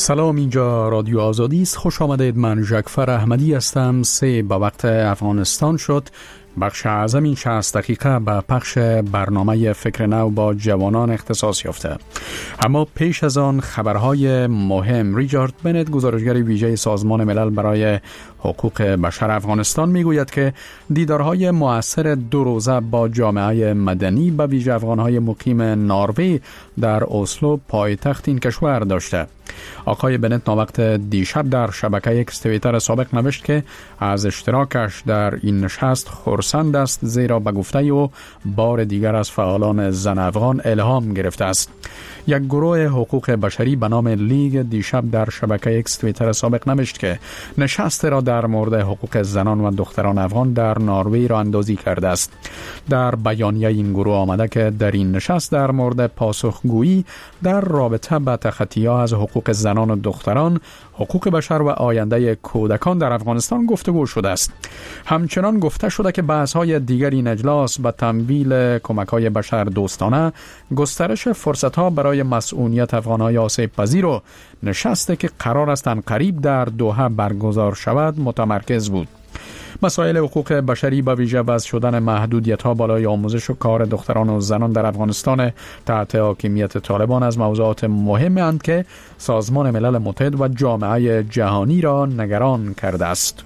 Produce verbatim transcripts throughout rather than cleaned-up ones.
سلام، اینجا رادیو آزادی است. خوش آمدید. من جعفر احمدی هستم. سه به وقت افغانستان شد. بخش اعظم این شصت دقیقه به پخش برنامه فکر نو با جوانان اختصاص یافته. اما پیش از آن خبرهای مهم. ریچارد بنت، گزارشگر ویژه سازمان ملل برای حقوق بشر افغانستان، میگوید که دیدارهای مؤثر دو روزه با جامعه مدنی به ویژه افغانهای مقیم نروژ در اسلو پایتخت این کشور داشته. آقای بنت ناوقت دیشب در شبکه اکس توییتر سابق نوشت که از اشتراکش در این نشست خرسند است، زیرا به گفته او بار دیگر از فعالان زن افغان الهام گرفته است. یک گروه حقوق بشری به نام لیگ دیشب در شبکه اکس توییتر سابق نوشت که نشست را در مورد حقوق زنان و دختران افغان در نروژ را اندازی کرده است. در بیانیه این گروه آمده که در این نشست در مورد پاسخگویی در رابطه با تخطی‌ها از حقوق زنان و دختران، حقوق بشر و آینده کودکان در افغانستان گفتگو شده است. همچنان گفته شده که بحث‌های دیگر این اجلاس به تمویل کمک‌های بشر دوستانه، گسترش فرصت‌ها برای مسئولیت افغان‌های آسیب پذیر و نشستی که قرار است قریب در دوحه برگزار شود متمرکز بود. مسائل حقوق بشری به ویژه وضع شدن محدودیت‌ها بالای آموزش و کار دختران و زنان در افغانستان تحت حاکمیت طالبان از موضوعات مهم‌اند که سازمان ملل متحد و جامعه جهانی را نگران کرده است.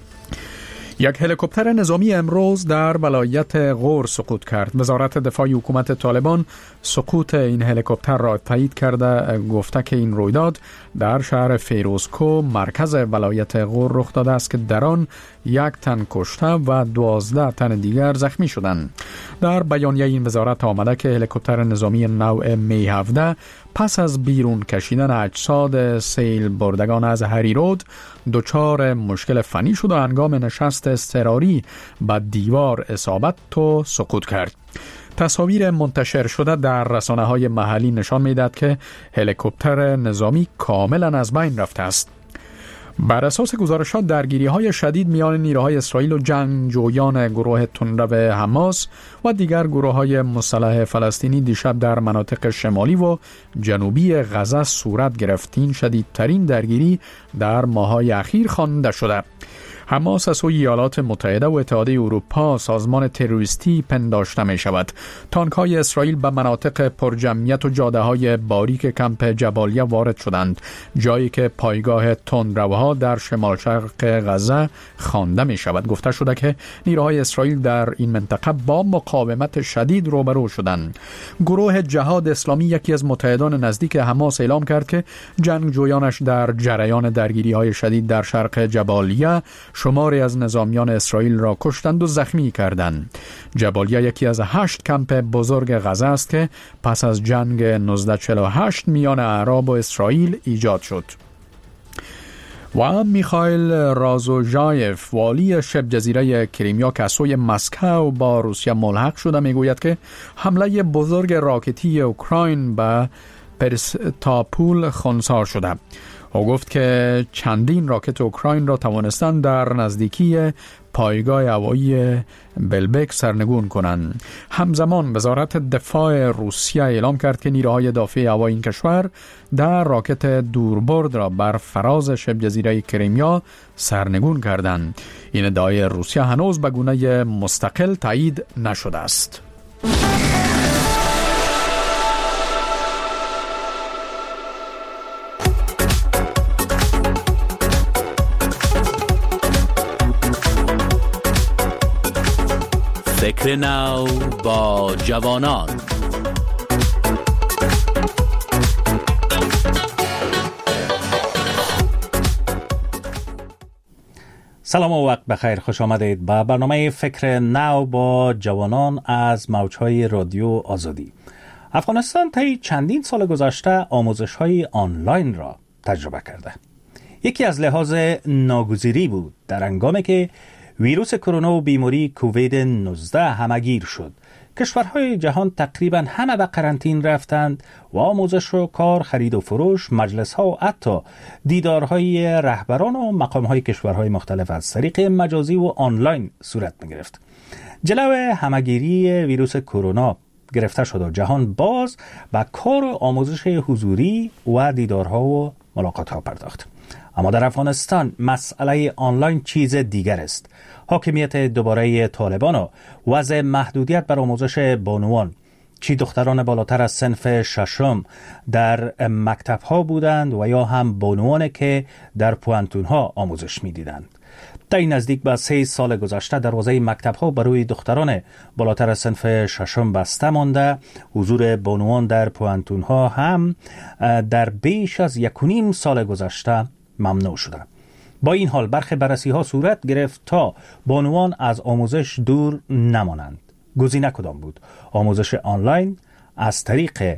یک هلیکوپتر نظامی امروز در ولایت غور سقوط کرد. وزارت دفاع حکومت طالبان سقوط این هلیکوپتر را تایید کرده، گفته که این رویداد در شهر فیروزکو مرکز ولایت غور رخ داده است که در آن یک تن کشته و دوازده تن دیگر زخمی شدند. در بیانیه این وزارت آمده که هلیکوپتر نظامی نوع می هفده پس از بیرون کشیدن اجساد سیل بردگان از هریرود دچار مشکل فنی شد و هنگام نشست اضطراری به دیوار اصابت و سقوط کرد. تصاویر منتشر شده در رسانه‌های محلی نشان می‌دهد که هلیکوپتر نظامی کاملا از بین رفته است. بر اساس گزارشات درگیری‌های شدید میان نیروهای اسرائیل و جنگجویان گروه تندرو حماس و دیگر گروه‌های مسلح فلسطینی دیشب در مناطق شمالی و جنوبی غزه صورت گرفت. این شدیدترین درگیری در ماه‌های اخیر خوانده شده. حماس از سوی ایالات متحده و اتحادیه اروپا سازمان تروریستی پنداشته می شود. تانک‌های اسرائیل به مناطق پرجمعیت و جاده‌های باریک کمپ جبالیه وارد شدند، جایی که پایگاه تندروها در شمال شرق غزه خوانده می شود. گفته شده که نیروهای اسرائیل در این منطقه با مقاومت شدید روبرو شدند. گروه جهاد اسلامی، یکی از متحدان نزدیک حماس، اعلام کرد که جنگجویانش در جریان درگیری‌های شدید در شرق جبالیه شماری از نظامیان اسرائیل را کشتند و زخمی کردند. جبالیه یکی از هشت کمپ بزرگ غزه است که پس از جنگ نوزده چهل و هشت میان اعراب و اسرائیل ایجاد شد. و میخائیل رازوژایف، والی شبه جزیره کریمیا که از سوی مسکو با روسیه ملحق شده، میگوید که حمله بزرگ راکتی اوکراین به پرستاپول خنثی شده. او گفت که چندین راکت اوکراین را توانستند در نزدیکی پایگاه هوایی بلبک سرنگون کنند. همزمان وزارت دفاع روسیه اعلام کرد که نیروهای دافع هوایی این کشور در راکت دوربرد را بر فراز شبه جزیره کریمیا سرنگون کردند. این ادعای روسیه هنوز به گونه مستقل تایید نشده است. فکر نو با جوانان. سلام و وقت بخیر، خوش آمدید به برنامه فکر نو با جوانان از موجهای رادیو آزادی. افغانستان طی چندین سال گذشته آموزش‌های آنلاین را تجربه کرده. یکی از لحاظ ناگزیری بود در هنگامی که ویروس کرونا و بیماری کووید نوزده همگیر شد. کشورهای جهان تقریبا همه به قرنطین رفتند و آموزش و کار، خرید و فروش، مجلس‌ها و حتی دیدارهای رهبران و مقام‌های کشورهای مختلف از طریق مجازی و آنلاین صورت می‌گرفت. جلو همگیری ویروس کرونا گرفته شد و جهان باز به کار و آموزش حضوری و دیدارها و ملاقات ها پرداخت. اما در افغانستان مسئله آنلاین چیز دیگر است. حاکمیت دوباره طالبان و وضع محدودیت بر آموزش بانوان، چی دختران بالاتر از صنف ششم در مکتب ها بودند و یا هم بانوان که در پوانتون ها آموزش می دیدند. در این نزدیک به سه سال گذشته دروازه مکتب ها برای دختران بالاتر از صنف ششم بسته مانده. حضور بانوان در پوانتون ها هم در بیش از یک و نیم سال گذشته ممنوع شده. با این حال برخی بررسی ها صورت گرفت تا بانوان از آموزش دور نمانند. گزینه کدام بود؟ آموزش آنلاین از طریق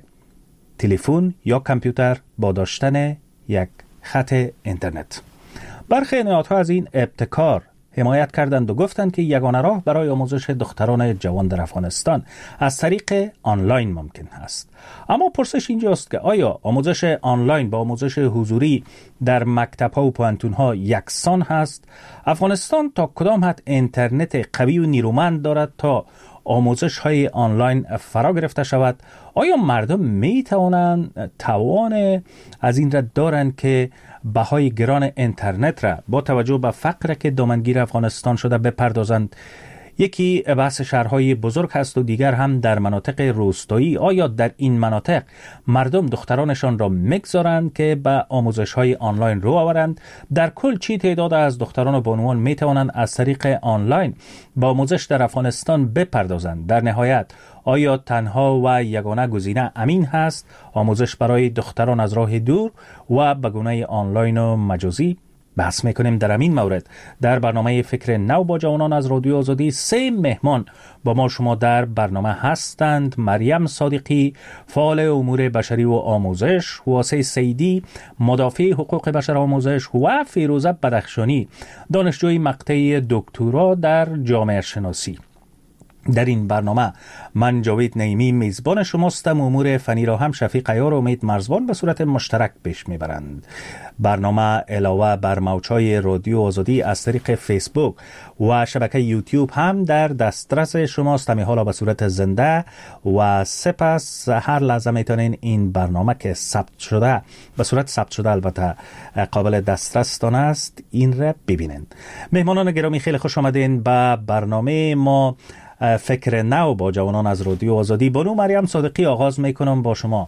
تلفن یا کامپیوتر با داشتن یک خط اینترنت. برخی نهادها از این ابتکار حمایت کردند و گفتند که یگانه راه برای آموزش دختران جوان در افغانستان از طریق آنلاین ممکن است. اما پرسش اینجاست که آیا آموزش آنلاین با آموزش حضوری در مکتب‌ها و پوانتون‌ها یکسان هست؟ افغانستان تا کدام حد اینترنت قوی و نیرومند دارد تا آموزش های آنلاین فرا گرفته شود؟ آیا مردم می توانند توان از این را دارند که بهای گران اینترنت را با توجه به فقر که دامنگیر افغانستان شده بپردازند؟ یکی بحث شهرهای بزرگ هست و دیگر هم در مناطق روستایی. آیا در این مناطق مردم دخترانشان را میگذارند که به آموزش های آنلاین رو آورند؟ در کل چی تعداد از دختران و بانوان می توانند از طریق آنلاین با آموزش در افغانستان بپردازند؟ در نهایت آیا تنها و یگانه گزینه امین هست آموزش برای دختران از راه دور و به گونه آنلاین و مجازی؟ بحث میکنیم در این مورد در برنامه فکر نو با جوانان از رادیو آزادی. سه مهمان با ما شما در برنامه هستند: مریم صادقی، فعال امور بشری و آموزش، واسه سیدی، مدافع حقوق بشر آموزش، و فیروزه بدخشانی، دانشجوی مقطع دکترا در جامعه شناسی. در این برنامه من جاوید نعیمی میزبان شماستم. امور فنی را هم شفیق عیار و امید مرزبان به صورت مشترک پیش میبرند. برنامه علاوه بر موجهای رادیو آزادی از طریق فیسبوک و شبکه یوتیوب هم در دسترس شماست، همی حالا به صورت زنده، و سپس هر لحظه میتونین این برنامه که ثبت شده به صورت ثبت شده البته قابل دسترس تان است این را ببینین. مهمانان گرامی خیلی خوش آمدین به برنامه ما فکر نو با جوانان از رادیو آزادی. بانو مریم صادقی، آغاز میکنم با شما.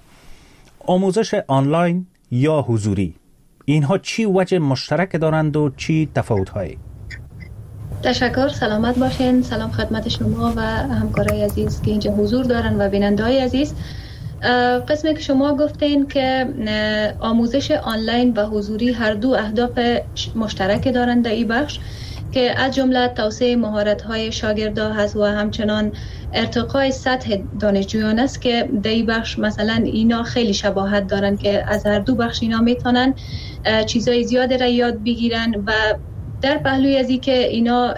آموزش آنلاین یا حضوری، اینها چی وجه مشترک دارند و چی تفاوت‌هایی؟ تشکر، سلامت باشین. سلام خدمت شما و همکارای عزیز که اینجا حضور دارن و بیننده‌های عزیز. قسمی که شما گفتین که آموزش آنلاین و حضوری هر دو اهداف مشترک دارند در این بخش که از جمله توسعه مهارت‌های شاگردان هست و همچنان ارتقای سطح دانشجویان است که در این بخش مثلا اینا خیلی شباهت دارن که از هر دو بخش اینا میتونن چیزای زیاده را یاد بگیرن و در پهلوی از این که اینا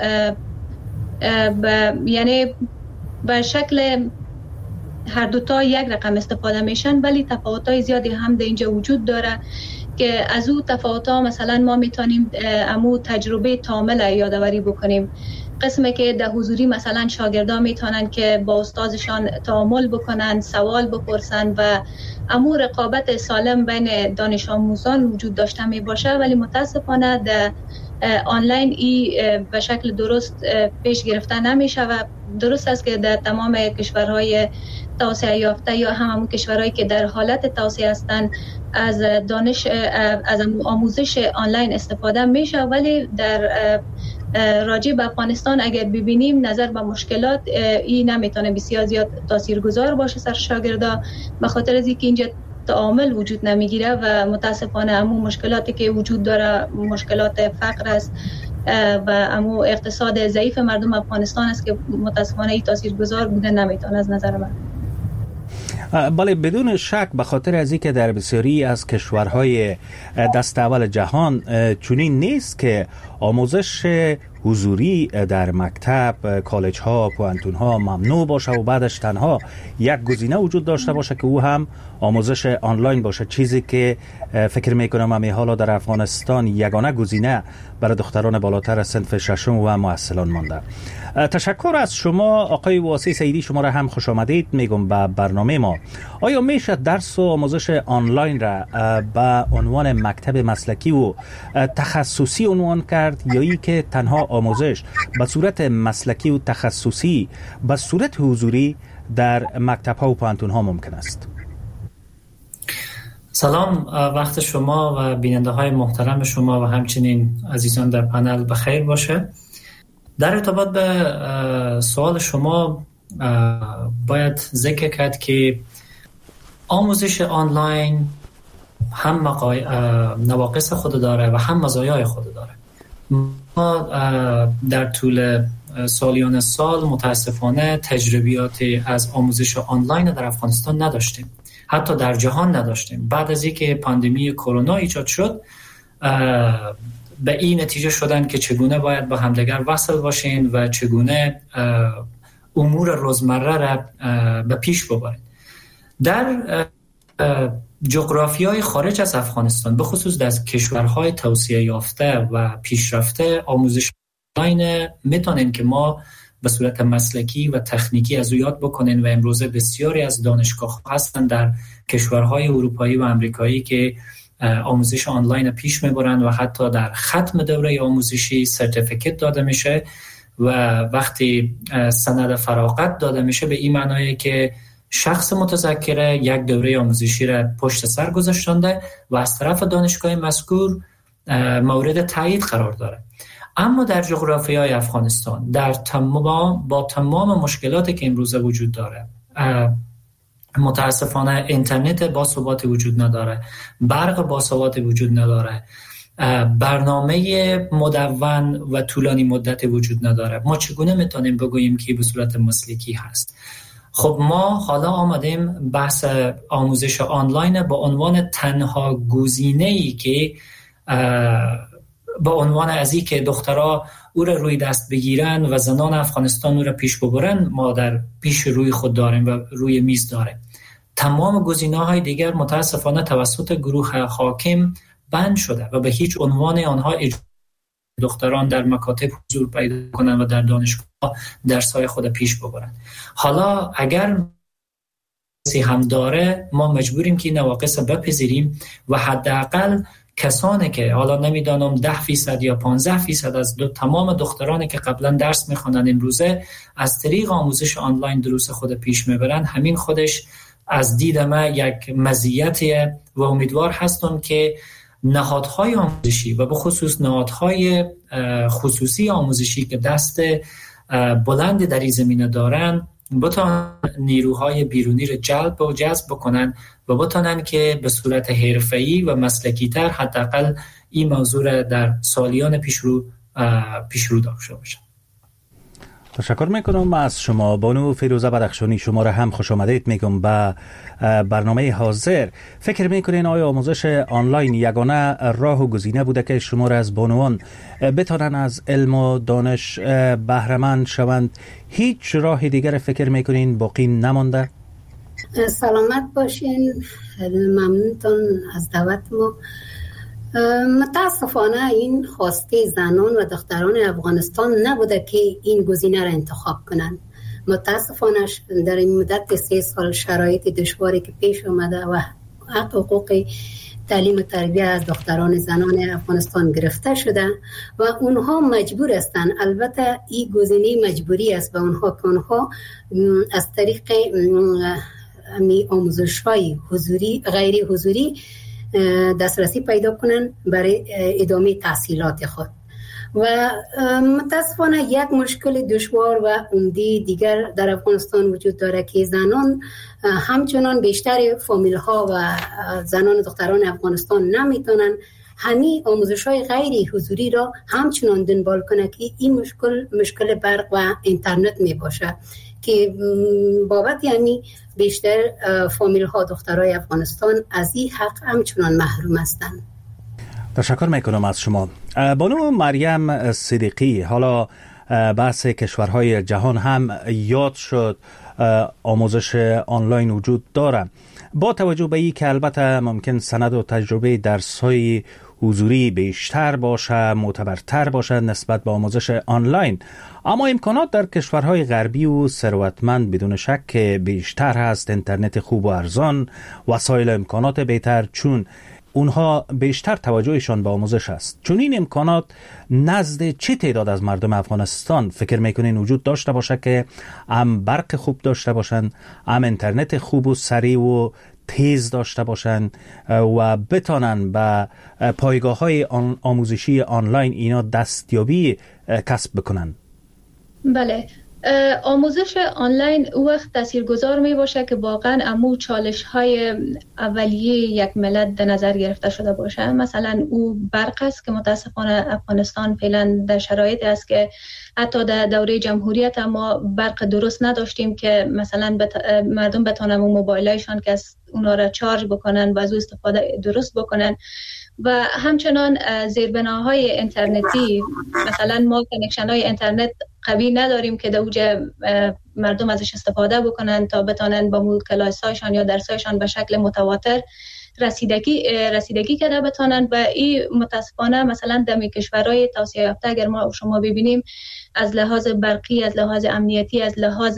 یعنی به شکل هر دوتا یک رقم استفاده میشن، ولی تفاوت‌های زیادی هم در اینجا وجود داره که از او تفاوت‌ها مثلا ما میتونیم امو تجربه کامل یادآوری بکنیم. قسمی که در حضوری مثلا شاگردان میتونن که با استادشان تعامل بکنن، سوال بپرسن و امو رقابت سالم بین دانش آموزان وجود داشته می باشه، ولی متاسفانه در آنلاین ای به شکل درست پیش گرفته نمیشه و درست است که در تمام کشورهای توسعه یافته یا هم همون کشورهایی که در حالت توسعه هستند از دانش از آموزش آنلاین استفاده میشه، ولی در راجع به افغانستان اگر ببینیم نظر به مشکلات این نمیتونه بسیار زیاد تاثیرگذار باشه سر شاگردا، به خاطر از اینکه اینجا تعامل وجود نمیگیره و متاسفانه همون مشکلاتی که وجود داره مشکلات فقر است و امو اقتصاد ضعیف مردم افغانستان است که متاسفانه این تاثیرگذار بوده نمیتونه از نظر من. بله، بدون شک به خاطر از اینکه در بسیاری از کشورهای دست اول جهان چنین نیست که آموزش حضوری در مکتب، کالج ها، پوانتون ها ممنوع باشه و بعدش تنها یک گزینه وجود داشته باشه که او هم آموزش آنلاین باشه، چیزی که فکر میکنم همین حالا در افغانستان یگانه گزینه برای دختران بالاتر از صنف ششم و مؤهلان مانده. تشکر از شما آقای واسی سیدی، شما را هم خوش آمدید میگم به برنامه ما. آیا میشه درس و آموزش آنلاین را به عنوان مکتب مسلکی و تخصصی عنوان کرد یا ای که تنها آموزش به صورت مسلکی و تخصصی به صورت حضوری در مکتب ها و پوانتون ها ممکن است؟ سلام، وقت شما و بیننده های محترم شما و همچنین عزیزان در پنل بخیر باشه. در ارتباط به سوال شما باید ذکر کرد که آموزش آنلاین هم مقای... نواقص خود داره و هم مزایای خود داره. ما در طول سالیان سال متاسفانه تجربیات از آموزش آنلاین در افغانستان نداشتیم، حتی در جهان نداشتیم. بعد از اینکه پاندمی کرونا ایجاد شد به این نتیجه شدن که چگونه باید با همدیگر وصل باشین و چگونه امور روزمره را به پیش ببرین. در جغرافیای خارج از افغانستان، به خصوص در کشورهای توسعه یافته و پیشرفته، آموزش آنلاین میتونیم که ما به صورت مسلکی و تکنیکی از او یاد بکنین و امروزه بسیاری از دانشگاه هستن در کشورهای اروپایی و امریکایی که آموزش آنلاین پیش میبرن و حتی در ختم دوره آموزشی سرتیفیکت داده میشه و وقتی سند فراغت داده میشه به این معنیه که شخص متذکره یک دوره آموزشی را پشت سر گذاشتنده و از طرف دانشگاه مذکور مورد تایید قرار داره. اما در جغرافیای افغانستان در تمام با تمام مشکلاتی که امروزه وجود داره، متاسفانه اینترنت با ثبات وجود نداره، برق با ثبات وجود نداره، برنامه مدون و طولانی مدت وجود نداره. ما چگونه میتونیم بگوییم که به صورت مسلکی هست؟ خب ما حالا آمدیم بحث آموزش آنلاین با عنوان تنها گزینه‌ای که با عنوان از این که دخترها او را روی دست بگیرن و زنان افغانستان او را پیش ببرن ما در پیش روی خود داریم و روی میز داریم. تمام گزینه‌های دیگر متاسفانه توسط گروه حاکم بند شده و به هیچ عنوان آنها اجازه دختران در مکاتب حضور پیدا کنند و در دانشگاه درس‌های خود پیش ببرن. حالا اگر کسی هم داره ما مجبوریم که نواقص بپذیریم و حداقل کسانی که حالا نمیدانم ده فیصد یا پانزده فیصد از دو تمام دخترانی که قبلا درس میخوانند امروزه از طریق آموزش آنلاین دروس خود پیش میبرن، همین خودش از دید ما یک مزیتیه و امیدوار هستم که نهادهای آموزشی و به خصوص نهادهای خصوصی آموزشی که دست بلند در این زمینه دارن بتوانن نیروهای بیرونی رو جلب و جذب بکنن و بتوانن که به صورت حرفه‌ای و مسلکی تر حداقل این موضوع در سالیان پیشرو پیشرو داشته باشن. تشکر میکنم از شما بانو فیروزه بدخشانی. شما را هم خوش آمدید میگم به برنامه حاضر. فکر میکنین آیا آموزش آنلاین یگانه راه و گزینه بوده که شما را از بانوان بتانن از علم و دانش بهره مند شوند؟ هیچ راه دیگر فکر میکنین باقی نمانده؟ سلامت باشین، ممنونتون از دعوت ما. متاسفانه این خواسته زنان و دختران افغانستان نبوده که این گزینه را انتخاب کنند. متاسفانه در این مدت سه سال شرایط دشواری که پیش آمده و حقوق تعلیم و تربیت از دختران زنان افغانستان گرفته شده و اونها مجبور هستند. البته این گزینه مجبوری است و اونها که اونها از طریق می آموزش‌های حضوری غیر حضوری دسترسی پیدا کنن برای ادامه تحصیلات خود. و متاسفانه یک مشکل دشوار و عمده دیگر در افغانستان وجود داره که زنان همچنان بیشتر فامیل ها و زنان دختران افغانستان نمیتونن همین آموزش های غیر حضوری را همچنان دنبال کنه که این مشکل مشکل برق و اینترنت می باشه که بابت یعنی بیشتر فامیل ها دخترای افغانستان از این حق همچنان محروم هستند. تشکر میکنم از شما. بانو مریم صدیقی، حالا بحث کشورهای جهان هم یاد شد، آموزش آنلاین وجود داره. با توجه به این که البته ممکن سند و تجربه درس‌های حضوری بیشتر باشه، معتبرتر باشه نسبت به آموزش آنلاین، اما امکانات در کشورهای غربی و ثروتمند بدون شک بیشتر هست. اینترنت خوب و ارزان، وسایل امکانات بهتر، چون اونها بیشتر توجهشان به آموزش است. چون این امکانات نزد چه تعداد از مردم افغانستان فکر میکنین وجود داشته باشه که هم برق خوب داشته باشن، هم اینترنت خوب و سریع و تیز داشته باشن و بتانن به پایگاه های آموزشی آنلاین اینا دستیابی کسب بکنن؟ بله، آموزش آنلاین او وقت تاثیرگذار می باشه که واقعا امو چالش های اولیه یک ملت در نظر گرفته شده باشه. مثلا او برق است که متاسفانه افغانستان فعلا در شرایطی است که حتی در دوره جمهوریت ما برق درست نداشتیم که مثلا بت... مردم بتونن موبایلایشان که از اونا را چارج بکنن و از او استفاده درست بکنن. و همچنان زیربناهای اینترنتی، مثلا ما کانکشن های اینترنت قوی نداریم که دوجه مردم ازش استفاده بکنن تا بتونن با مول کلاسایشان یا درسایشان به شکل متواتر رسیدگی رسیدگی کرده بتونن. و این متاسفانه مثلا در کشورهای توسعه یافته اگر ما شما ببینیم از لحاظ برقی، از لحاظ امنیتی، از لحاظ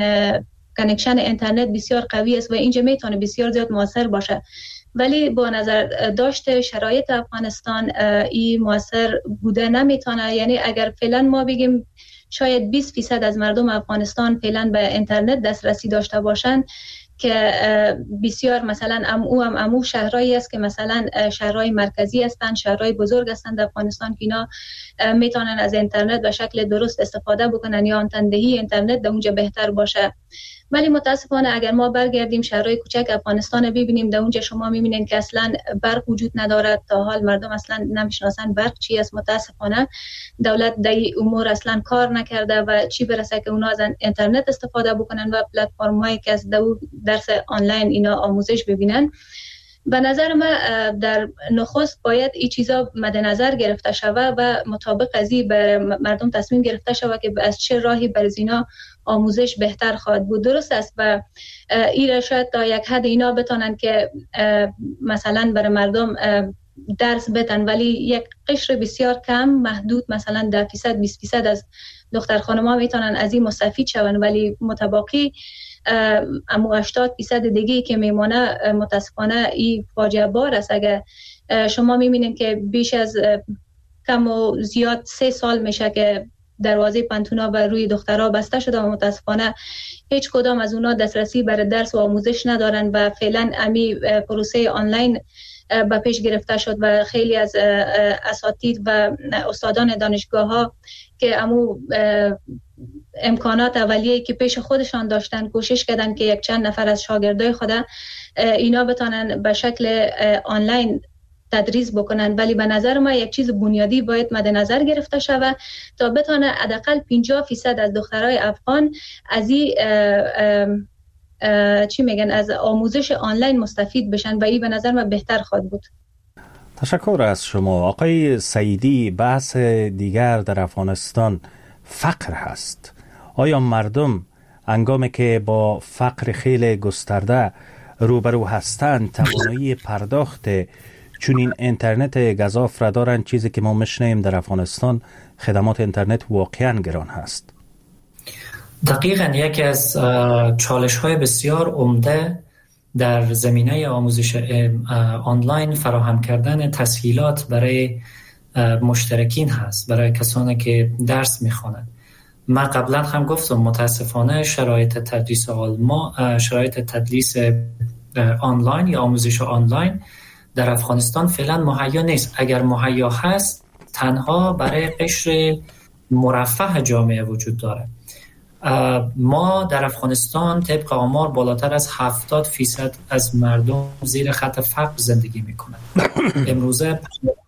کانکشن اینترنت بسیار قوی است و اینجا میتونه بسیار زیاد موثر باشه. ولی با نظر داشته شرایط افغانستان این موثر بوده نمیتونه. یعنی اگر فعلا ما بگیم شاید بیست فیصد از مردم افغانستان فعلا به اینترنت دسترسی داشته باشن که بسیار مثلا ام او هم امو شهرهایی است که مثلا شهرهای مرکزی هستند، شهرهای بزرگ هستند در افغانستان که اینا میتونن از اینترنت به شکل درست استفاده بکنن یا آنتندهی اینترنت در اونجا بهتر باشه. ولی متاسفانه اگر ما برگردیم شهرهای کوچک افغانستان ببینیم در اونجا شما میبینید که اصلا برق وجود ندارد. تا حال مردم اصلا نمیشناسن برق چی است. متاسفانه دولت در این امور اصلا کار نکرده و چی برسه که اونا از اینترنت استفاده بکنن و پلتفرم‌هایی که از درس آنلاین اینا آموزش ببینن. به نظر من در نخست باید این چیزا مد نظر گرفته شود و مطابق از این بر مردم تصمیم گرفته شود که از چه راهی بر اینا آموزش بهتر خواهد بود. درست است و این شاید تا یک حد اینا بتونن که مثلا برای مردم درس بدن، ولی یک قشر بسیار کم محدود مثلا ده فیصد بیست فیصد از دختر خانم‌ها میتونن از این مستفید شون، ولی متباقی اما هشتاد فیصد دیگه که میمونه متاسفانه این فاجعه بار است. اگر شما میبینید که بیش از کم و زیاد سه سال میشه که دروازه پانتونا و روی دخترها بسته شده و متاسفانه هیچ کدام از اونا دسترسی برای درس و آموزش ندارن و فعلا امی پروسه آنلاین به پیش گرفته شد و خیلی از اساتید و استادان دانشگاه ها که امو امکانات اولیه‌ای که پیش خودشان داشتن کوشش کردن که یک چند نفر از شاگردای خود اینا بتونن به شکل آنلاین تدریس بکنن. ولی به نظر ما یک چیز بنیادی باید مد نظر گرفته شود تا بتونه حداقل پنجاه فیصد از دخترای افغان از این چی میگن از آموزش آنلاین مستفید بشن و این به نظر من بهتر خواهد بود. تشکر از شما. آقای سعیدی، بحث دیگر در افغانستان فقر هست. آیا مردم هنگامی که با فقر خیلی گسترده روبرو هستند توانایی پرداخت چون این اینترنت گزاف را دارن؟ چیزی که ما میشنیم در افغانستان خدمات اینترنت واقعا گران هست. دقیقاً یکی از چالش های بسیار عمده در زمینه آموزش آنلاین فراهم کردن تسهیلات برای مشترکین هست، برای کسانی که درس میخوانند. من قبلا هم گفتم متاسفانه شرایط تدریس آلمان، شرایط تدریس آنلاین یا آموزش آنلاین در افغانستان فعلا مهیا نیست. اگر مهیا هست تنها برای قشر مرفه جامعه وجود داره. ما در افغانستان طبق آمار بالاتر از هفتاد فیصد از مردم زیر خط فقر زندگی میکنند. امروزه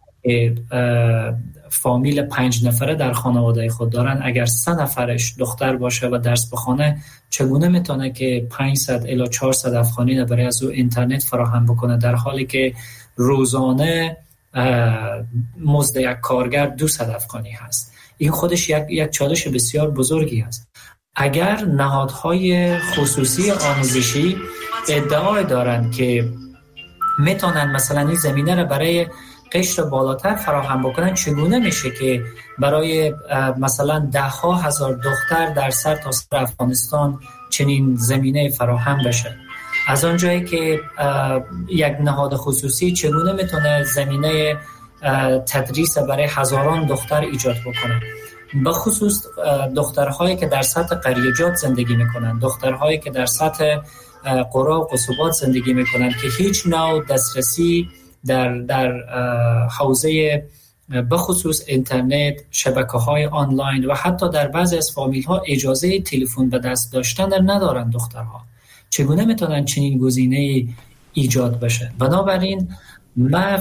فامیل پنج نفره در خانواده خود دارن، اگر سه نفرش دختر باشه و درس بخونه چگونه میتونه که پانصد الی چهارصد افغانی برای از او اینترنت فراهم بکنه، در حالی که روزانه مزد یک کارگر دویست افغانی هست. این خودش یک یک چالش بسیار بزرگی است. اگر نهادهای خصوصی آموزشی ادعای دارند که میتونن مثلا این زمینه را برای قشر بالاتر فراهم بکنن، چگونه میشه که برای مثلا ده ها هزار دختر در سر تا سر افغانستان چنین زمینه فراهم بشه؟ از آنجایی که یک نهاد خصوصی چگونه میتونه زمینه تدریس برای هزاران دختر ایجاد بکنه؟ به خصوص دخترهایی که در سطح قریجات زندگی میکنن، دخترهایی که در سطح قرا و قصبات زندگی میکنن که هیچ نوع دسترسی در در حوزه به خصوص اینترنت، شبکه‌های آنلاین و حتی در بعضی از فامیل‌ها اجازه تلفن به دست داشتن ندارن دخترها. چگونه میتونن چنین گزینه‌ای ایجاد بشه؟ بنابراین من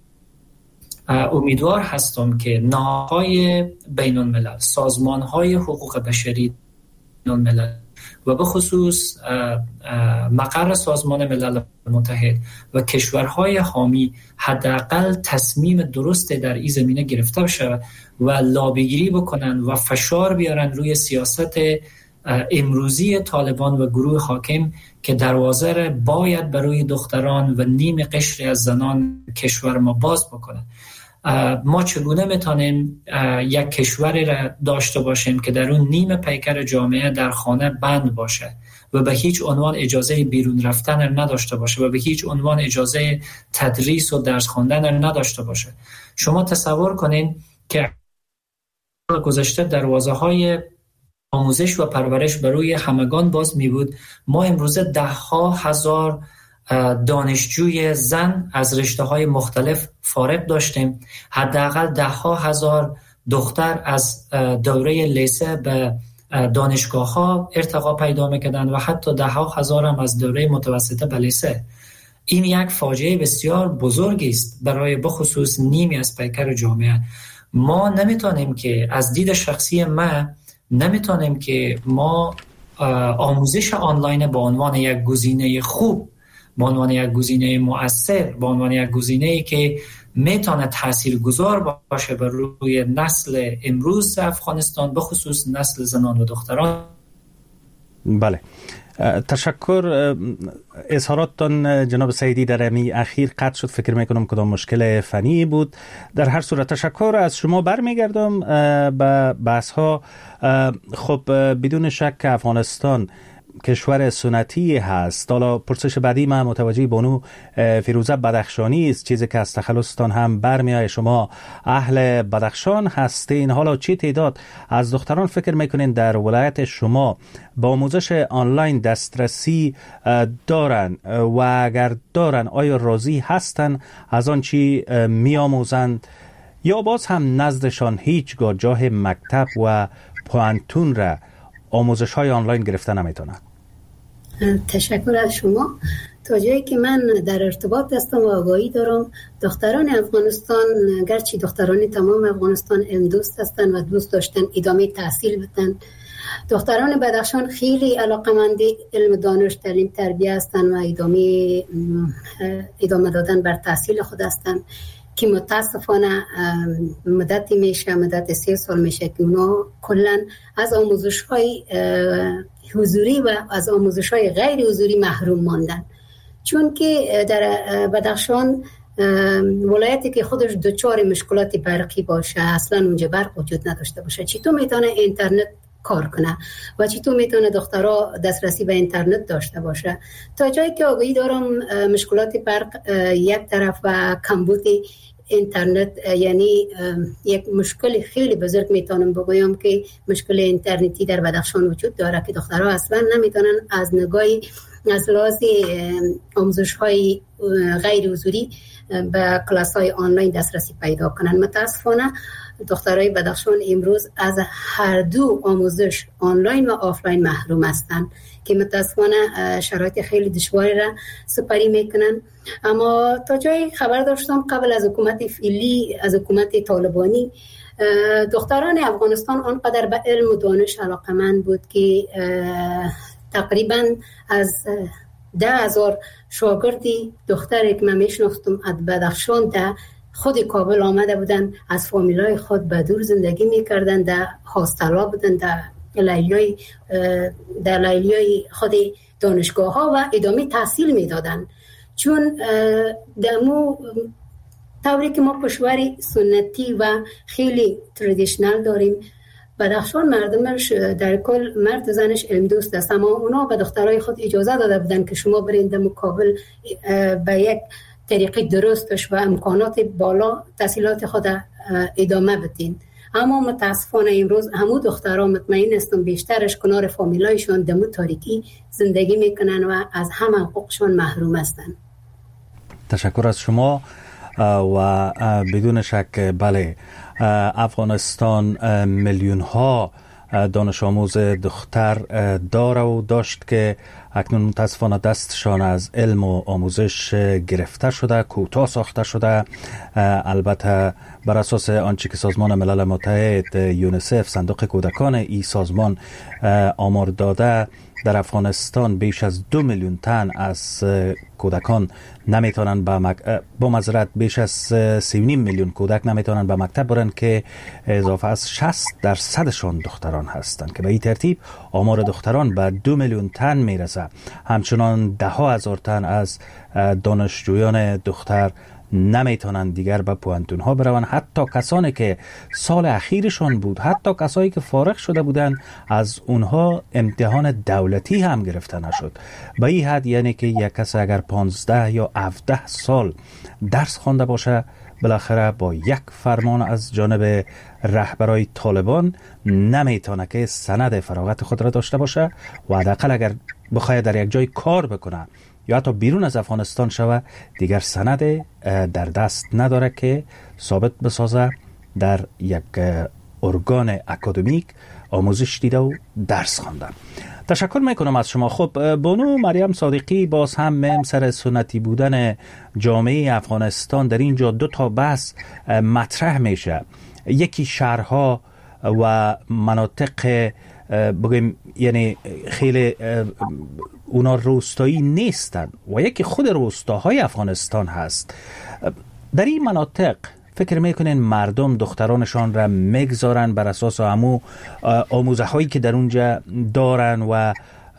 امیدوار هستم که نهادهای بین الملل، سازمان‌های حقوق بشری بین الملل و به خصوص مقر سازمان ملل متحد و کشورهای حامی حداقل تصمیم درست در این زمینه گرفته بشه و لابیگیری بکنن و فشار بیارن روی سیاست امروزی طالبان و گروه حاکم که دروازه را باید برای دختران و نیم قشر از زنان کشور ما باز بکنن. ما چگونه میتونیم یک کشوری را داشته باشیم که در اون نیم پیکر جامعه در خانه بند باشه و به هیچ عنوان اجازه بیرون رفتن نداشته باشه و به هیچ عنوان اجازه تدریس و درس خواندن نداشته باشه؟ شما تصور کنین که گذشته دروازه های آموزش و پرورش برای همگان باز می بود، ما امروزه ده ها هزار دانشجوی زن از رشته‌های مختلف فارغ داشتیم. حداقل ده ها هزار دختر از دوره لیسه به دانشگاه‌ها ارتقا پیدا می‌کردند و حتی ده ها هزار هم از دوره متوسطه به لیسه. این یک فاجعه بسیار بزرگی است برای بخصوص نیمی از پیکر جامعه. ما نمیتونیم که از دید شخصی ما نمیتونیم که ما آموزش آنلاین به عنوان یک گزینه خوب، به عنوان یک گزینه مؤثر، به عنوان یک گزینه‌ای که میتونه تاثیرگذار باشه بر روی نسل امروز افغانستان، به خصوص نسل زنان و دختران. بله، تشکر. اظهاراتتان جناب سعیدی در امی اخیر قطع شد، فکر میکنم کدام مشکل فنی بود. در هر صورت تشکر از شما. برمیگردم به بحث ها. خب بدون شک افغانستان کشور سنتی هست. حالا پرسش بعدی من متوجه بانو فیروزه بدخشانی است، چیزی که از تخلصتان هم برمیآید. شما اهل بدخشان هستین. حالا چه تعداد از دختران فکر میکنین در ولایت شما با آموزش آنلاین دسترسی دارن و اگر دارن آیا راضی هستن از آن چی میآموزند یا باز هم نزدشان هیچگاه جای مکتب و پوانتون را آموزش های آنلاین گرفتن نمیتونن؟ تشکر از شما. تا جایی که من در ارتباط هستم و آگاهی دارم، دختران افغانستان گرچه دختران تمام افغانستان علم دوست هستند و دوست داشتن ادامه تحصیل بدن، دختران بدخشان خیلی علاقمند علم دانش تعلیم تربیه هستند و ادامه ادامه دادن بر تحصیل خود هستند که متاسفانه مدتی میشه مدت سه سال میشه که اونا کلا از آموزش های حضوری و از آموزش های غیر حضوری محروم ماندن، چون که در بدخشان ولایتی که خودش دوچار مشکلات برقی باشه، اصلا اونجا برق وجود نداشته باشه، چطور میتونه اینترنت کار کنه و چطور میتونه دخترها دسترسی به اینترنت داشته باشه؟ تا جایی که آگاهی دارم مشکلات برق یک طرف و کمبود اینترنت یعنی یک مشکل خیلی بزرگ میتونم بگویم که مشکل اینترنتی در بدخشان وجود داره که دخترها اصلا نمیتونن از نگاهی از لحاظ آموزش های غیر حضوری به کلاس های آنلاین دسترسی پیدا کنن. متاسفانه دخترای بدخشان امروز از هر دو آموزش آنلاین و آفلاین محروم هستند که متاسفانه شرایط خیلی دشواری را سپری میکنن. اما تا جایی خبر داشتم قبل از حکومت فعلی، از حکومت طالبانی، دختران افغانستان آنقدر به علم و دانش علاقمند بود که تقریبا از ده هزار شاگردی دختری که من میشناختم از بدخشان ده خود کابل آمده بودن، از فامیلای خود به دور زندگی میکردن، در هاستلا بودن، در لیلیای در لیلیای خود دانشگاه ها و ادامه تحصیل میدادن. چون دمو طوری که ما کشوری سنتی و خیلی تردیشنال داریم، بدخشان مردمش در کل مرد و زنش علم دوست است، اما اونا به دخترای خود اجازه داده بودن که شما برین در مقابل به یک طریقی درستش و امکانات بالا تحصیلات خود ادامه بدین. اما متاسفانه امروز همو دخترها مطمئن هستم بیشترش کنار فامیلایشون دمو تاریکی زندگی میکنن و از همه حقوقشون محروم هستن. تشکر از شما و بدون شک بله افغانستان میلیون ها دانش آموز دختر داره و داشت که اکنون متاسفانه دستشان از علم و آموزش گرفته شده، کوتاه ساخته شده. البته بر اساس آنچه که سازمان ملل متحد یونیسف صندوق کودکان ای سازمان آمار داده، در افغانستان بیش از دو میلیون تن از کودکان نمیتونن به مک... با معذرت بیش از سی و نیم میلیون کودک نمیتونن به مکتب برن که اضافه از شصت درصدشان دختران هستند که به این ترتیب آمار دختران به دو میلیون تن میرسه. همچنان ده ها هزار تن از دانشجویان دختر نمیتونن دیگر به پوانتون ها برون. حتی کسانی که سال اخیرشان بود، حتی کسایی که فارغ شده بودن، از اونها امتحان دولتی هم گرفته نشد. به این حد یعنی که یک کس اگر پانزده یا هفده سال درس خوانده باشه، بالاخره با یک فرمان از جانب رهبرای طالبان نمیتونه که سند فراغت خود را داشته باشه و حداقل اگر بخواد در یک جای کار بکنه یا حتی بیرون از افغانستان شوه، دیگر سند در دست نداره که ثابت بسازه در یک ارگان اکادمیک آموزش دیده و درس خوانده. تشکر میکنم از شما. خب بانو مریم صادقی، باز هم میم سر سنتی بودن جامعه افغانستان در اینجا دو تا بحث مطرح میشه. یکی شهرها و مناطق بگیم یعنی خیلی اونا روستایی نیستن و یکی خود روستاهای افغانستان هست. در این مناطق فکر میکنین مردم دخترانشان را میگذارن بر اساس همو آموزه هایی که در اونجا دارن و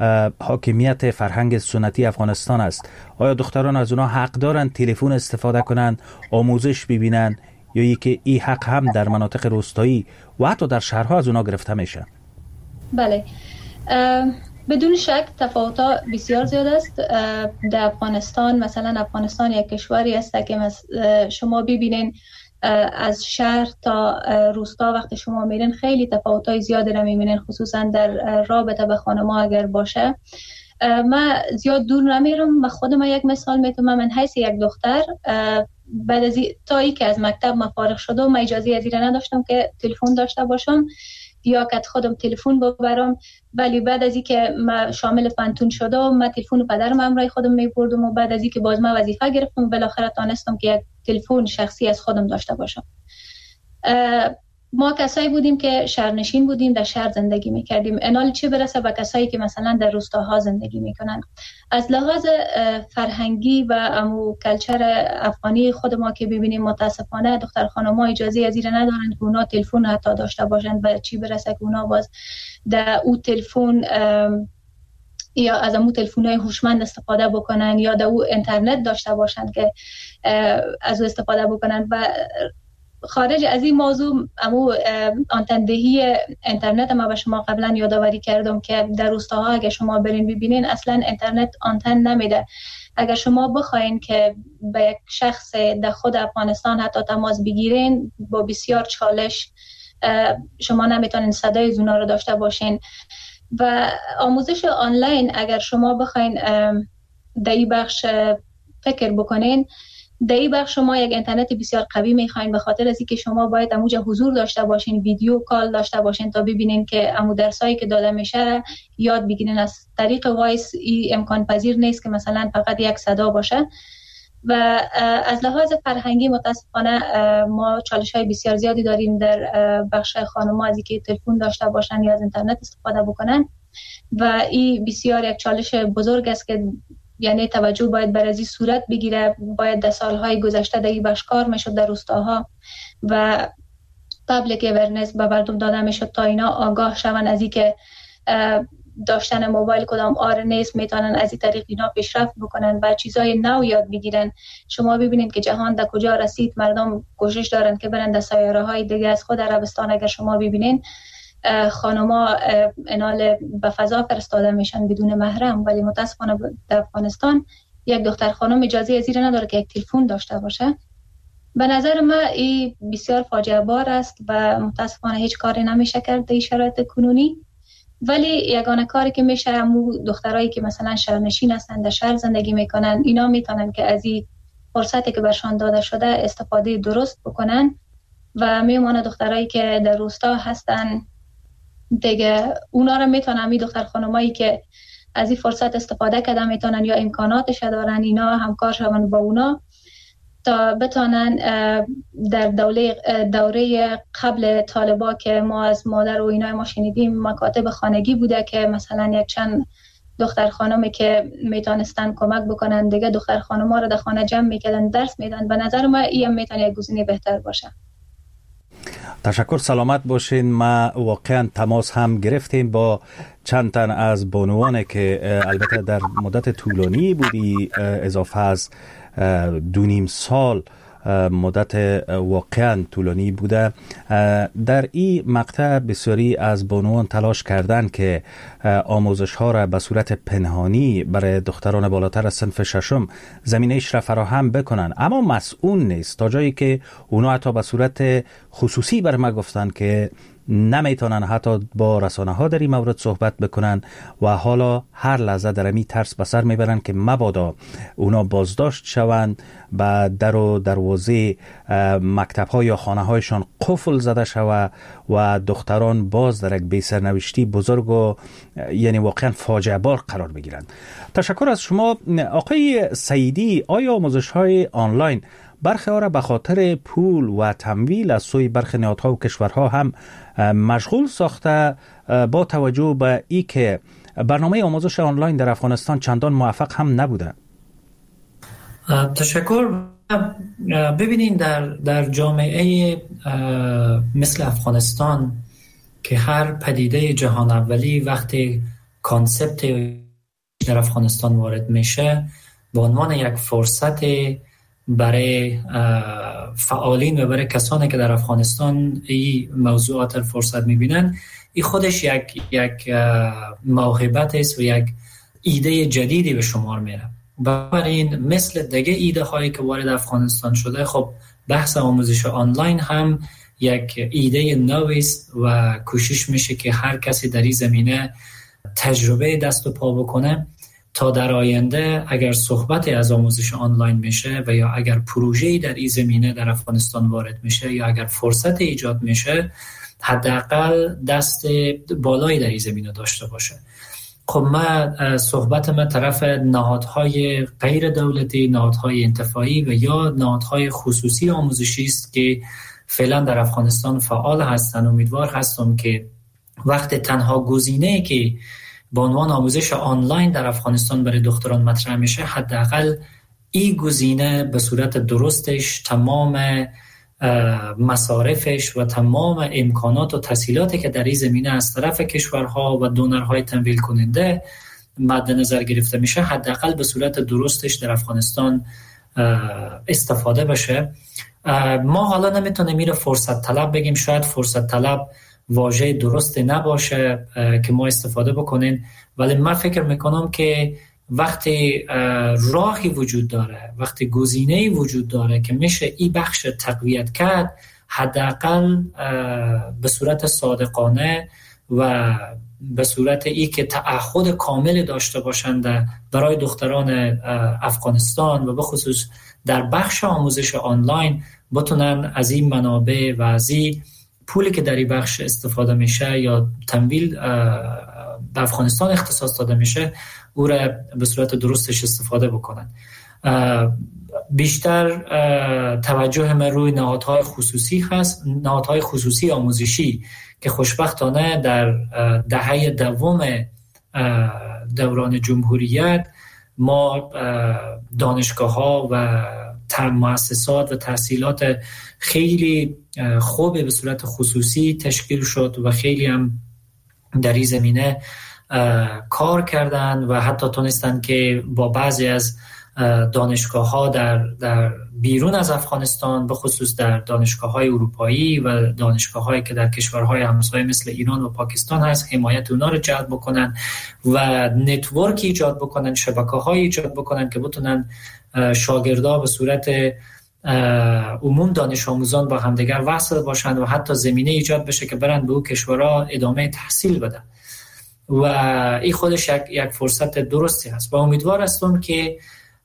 حاکمیت فرهنگ سنتی افغانستان است؟ آیا دختران از اونا حق دارن تلفن استفاده کنن، آموزش ببینن، یا یکی این حق هم در مناطق روستایی و حتی در شهرها از اونا گرفته میشه؟ بله، بدون شک تفاوت‌ها بسیار زیاد است در افغانستان. مثلا افغانستان یک کشوری است که شما ببینین از شهر تا روستا وقتی شما میرین خیلی تفاوت‌های زیادی را میبینین، خصوصا در رابطه به خانم‌ها اگر باشه. من زیاد دور نمیرم، من خودم یک مثال میتونم. من حیث یک دختر بعد از تا ای که از مکتب من فارغ شدم، من اجازه از این نداشتم که تلفن داشته باشم یا که خودم تلفن ببرم، ولی بعد از اینکه من شامل فنتون شدم، من تلفن پدرم همراه خودم میبردم و بعد از اینکه باز من وظیفه گرفتم، بالاخره تونستم که یک تلفن شخصی از خودم داشته باشم. ما کسایی بودیم که شهرنشین بودیم، در شهر زندگی میکردیم، انال چه برسه به کسایی که مثلا در روستاها زندگی میکنن. از لحاظ فرهنگی و امو کلچر افغانی خود ما که ببینیم، متاسفانه دختر خانم‌ها اجازه از این ندارن که اونا تلفن حتی داشته باشن و چی برسه که اونا باز در او تلفن یا از امو تلفن‌های هوشمند استفاده بکنن یا در او اینترنت داشته باشن که از او استفاده بکنن. و خارج از این موضوع، امو آنتندهی اینترنت ما به شما قبلا یادآوری کردم که در روستاها اگه شما برین ببینین اصلا اینترنت آنتن نمیده. اگر شما بخواین که به یک شخص در خود افغانستان حتی تماس بگیرین، با بسیار چالش شما نمیتونین صدای زونا رو داشته باشین. و آموزش آنلاین اگر شما بخواین در این بخش فکر بکنین، در این بخش شما یک اینترنت بسیار قوی میخواین، به خاطر از اینکه شما باید اموجه حضور داشته باشین، ویدیو کال داشته باشین تا ببینین که امو درسایی که داده میشه یاد بگیرین. از طریق وایس ای امکان پذیر نیست که مثلا فقط یک صدا باشه. و از لحاظ فرهنگی متاسفانه ما چالش های بسیار زیادی داریم در بخش خانم‌ها از اینکه تلفن داشته باشن یا از اینترنت استفاده بکنن و این بسیار یک چالش بزرگ است که یعنی توجه باید بر ازی صورت بگیره. باید در سالهای گذشته در این بخش کار میشد در روستاها و پابلیک اورننس به مردم داده میشد تا اینا آگاه شون از این که داشتن موبایل کدام آر نیست، میتونن از این طریق اینا پیشرفت بکنن و چیزای نو یاد بگیرن. شما ببینید که جهان در کجا رسید، مردم کوشش دارن که برن در سیاره های دیگه. از خود عربستان اگر شما ببینین خانوما انال به فضا فرستاده میشن بدون محرم، ولی متاسفانه در افغانستان یک دختر خانم اجازه از این نداره که یک تلفن داشته باشه. به نظر من این بسیار فاجعه بار است و متاسفانه هیچ کاری نمیشه کرد در این شرایط کنونی. ولی یگانه کاری که میشه همون دخترایی که مثلا شهرنشین هستن، در شهر زندگی میکنن، اینا میتونن که از این فرصتی که برشان داده شده استفاده درست بکنن و میمونه دخترایی که در روستا هستن دیگه اونا رو میتونن، می دختر خانمایی که از این فرصت استفاده کردن میتونن یا امکاناتش دارن اینا همکار شون با اونا تا بتونن در دوره دوره قبل طالبا که ما از مادر و اینا ما شنیدیم مکاتب خانگی بوده که مثلا یک چند دختر خانمی که میتونستن کمک بکنن دیگه دختر خانم‌ها رو در خانه جمع میکردن درس میدن. به نظر ما این میتونه یک گزینه بهتر باشه. تشکر، سلامت باشین. ما واقعا تماس هم گرفتیم با چند تن از بانوان که البته در مدت طولانی بودی اضافه از دو نیم سال مدت واقعا طولانی بوده. در این مقطع بسیاری از بانوان تلاش کردند که آموزش ها را به صورت پنهانی برای دختران بالاتر از صنف ششم زمینه‌اش را فراهم بکنن، اما مسئول نیست تا جایی که اونا حتی به صورت خصوصی بر ما گفتن که نمیتونن حتی با رسانه ها در این مورد صحبت بکنن و حالا هر لحظه در امی ترس به سر میبرن که مبادا اونا بازداشت شوند، با در و دروازه مکتب ها یا خانه هایشان قفل زده شود و دختران باز در یک بی سرنوشتی بزرگ و یعنی واقعا فاجعه بار قرار بگیرند. تشکر از شما آقای سعیدی. آیا آموزش های آنلاین برخی ها را به خاطر پول و تمویل از سوی برخی نهادها و کشورها هم مشغول ساخته، با توجه به ای که برنامه آموزش آنلاین در افغانستان چندان موفق هم نبوده؟ تشکر. ببینین در در جامعه مثل افغانستان که هر پدیده جهان اولی وقتی کانسپت در افغانستان وارد میشه به عنوان یک فرصت برای فعالین و برای کسانی که در افغانستان این موضوعات فرصت میبینن، این خودش یک یک موهبت است و یک ایده جدیدی به شمار میره. بنابراین مثل دیگه ایده هایی که وارد افغانستان شده، خب بحث آموزش آنلاین هم یک ایده نوی است و کوشش میشه که هر کسی در این زمینه تجربه دست و پا بکنه تا در آینده اگر صحبت از آموزش آنلاین میشه و یا اگر پروژه‌ای در این زمینه در افغانستان وارد میشه یا اگر فرصت ایجاد میشه، حداقل دست بالایی در این زمینه داشته باشه. خب من صحبت من طرف نهادهای غیر دولتی، نهادهای انتفاعی و یا نهادهای خصوصی آموزشی است که فعلا در افغانستان فعال هستن. امیدوار هستم که وقت تنها گزینه‌ای که به عنوان آموزش آنلاین در افغانستان برای دختران مطرح میشه، حداقل این گزینه به صورت درستش تمام مصارفش و تمام امکانات و تسهیلاتی که در این زمینه از طرف کشورها و دونرهای تمویل کننده مد نظر گرفته میشه، حداقل به صورت درستش در افغانستان استفاده بشه. ما حالا نمیتونیم میره فرصت طلب بگیم، شاید فرصت طلب واژه درست نباشه که ما استفاده بکنیم، ولی من فکر میکنم که وقتی راهی وجود داره، وقتی گزینه‌ای وجود داره که میشه این بخش تقویت کرد، حداقل به صورت صادقانه و به صورت ای که تعهد کامل داشته باشند برای دختران افغانستان و به خصوص در بخش آموزش آنلاین بتونن از این منابع و از این پولی که در این بخش استفاده میشه یا تمویل به افغانستان اختصاص داده میشه او را به صورت درستش استفاده بکنن. بیشتر توجه من روی نهادهای خصوصی هست، نهادهای خصوصی آموزشی که خوشبختانه در دهه دوم دوران جمهوریت ما دانشگاه ها و مؤسسات و تحصیلات خیلی خوب به صورت خصوصی تشکیل شد و خیلی هم در این زمینه کار کردن و حتی تونستن که با بعضی از دانشگاه ها در, در بیرون از افغانستان، به خصوص در دانشگاه های اروپایی و دانشگاه هایی که در کشورهای همسایه مثل ایران و پاکستان هست، حمایت اونا رو جلب بکنن و نتورک ایجاد بکنن، شبکه های ایجاد بکنن که بتونن شاگردا به صورت عموم دانش آموزان با همدیگر وصل باشن و حتی زمینه ایجاد بشه که برن به اون کشورها ادامه تحصیل بدن و این خودش یک, یک فرصت درستی هست و امیدوار هستم که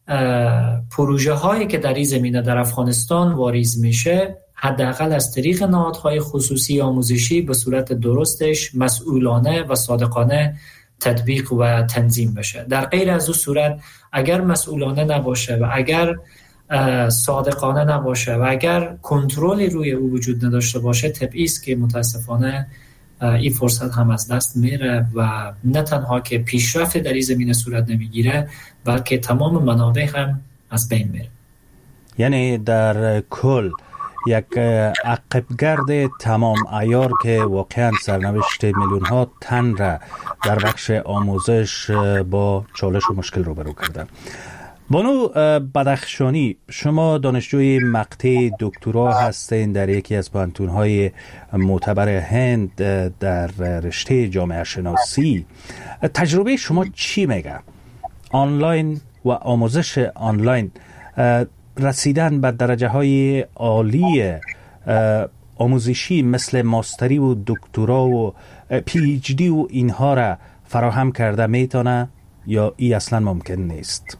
پروژه هایی که در این زمینه در افغانستان واریز میشه حداقل از طریق نهادهای خصوصی آموزشی به صورت درستش مسئولانه و صادقانه تطبیق و تنظیم بشه. در غیر از اون صورت اگر مسئولانه نباشه و اگر صادقانه نباشه و اگر کنترلی روی او وجود نداشته باشه، طبیعی است که متاسفانه این فرصت هم از دست میره و نه تنها که پیشرفت در این زمینه صورت نمیگیره بلکه تمام منابع هم از بین میره. یعنی در کل یک عقبگرد تمام عیار که واقعا سرنوشت میلیون ها تن را در بخش آموزش با چالش و مشکل روبرو کردن. بانو بدخشانی، شما دانشجوی مقطع دکترا هستین در یکی از پانتون‌های معتبر هند در رشته جامعه شناسی. تجربه شما چی میگه؟ آنلاین و آموزش آنلاین، رسیدن به درجه های عالی آموزشی مثل ماستری و دکترا و پی ایچ دی و اینها را فراهم کرده میتونه یا ای اصلا ممکن نیست؟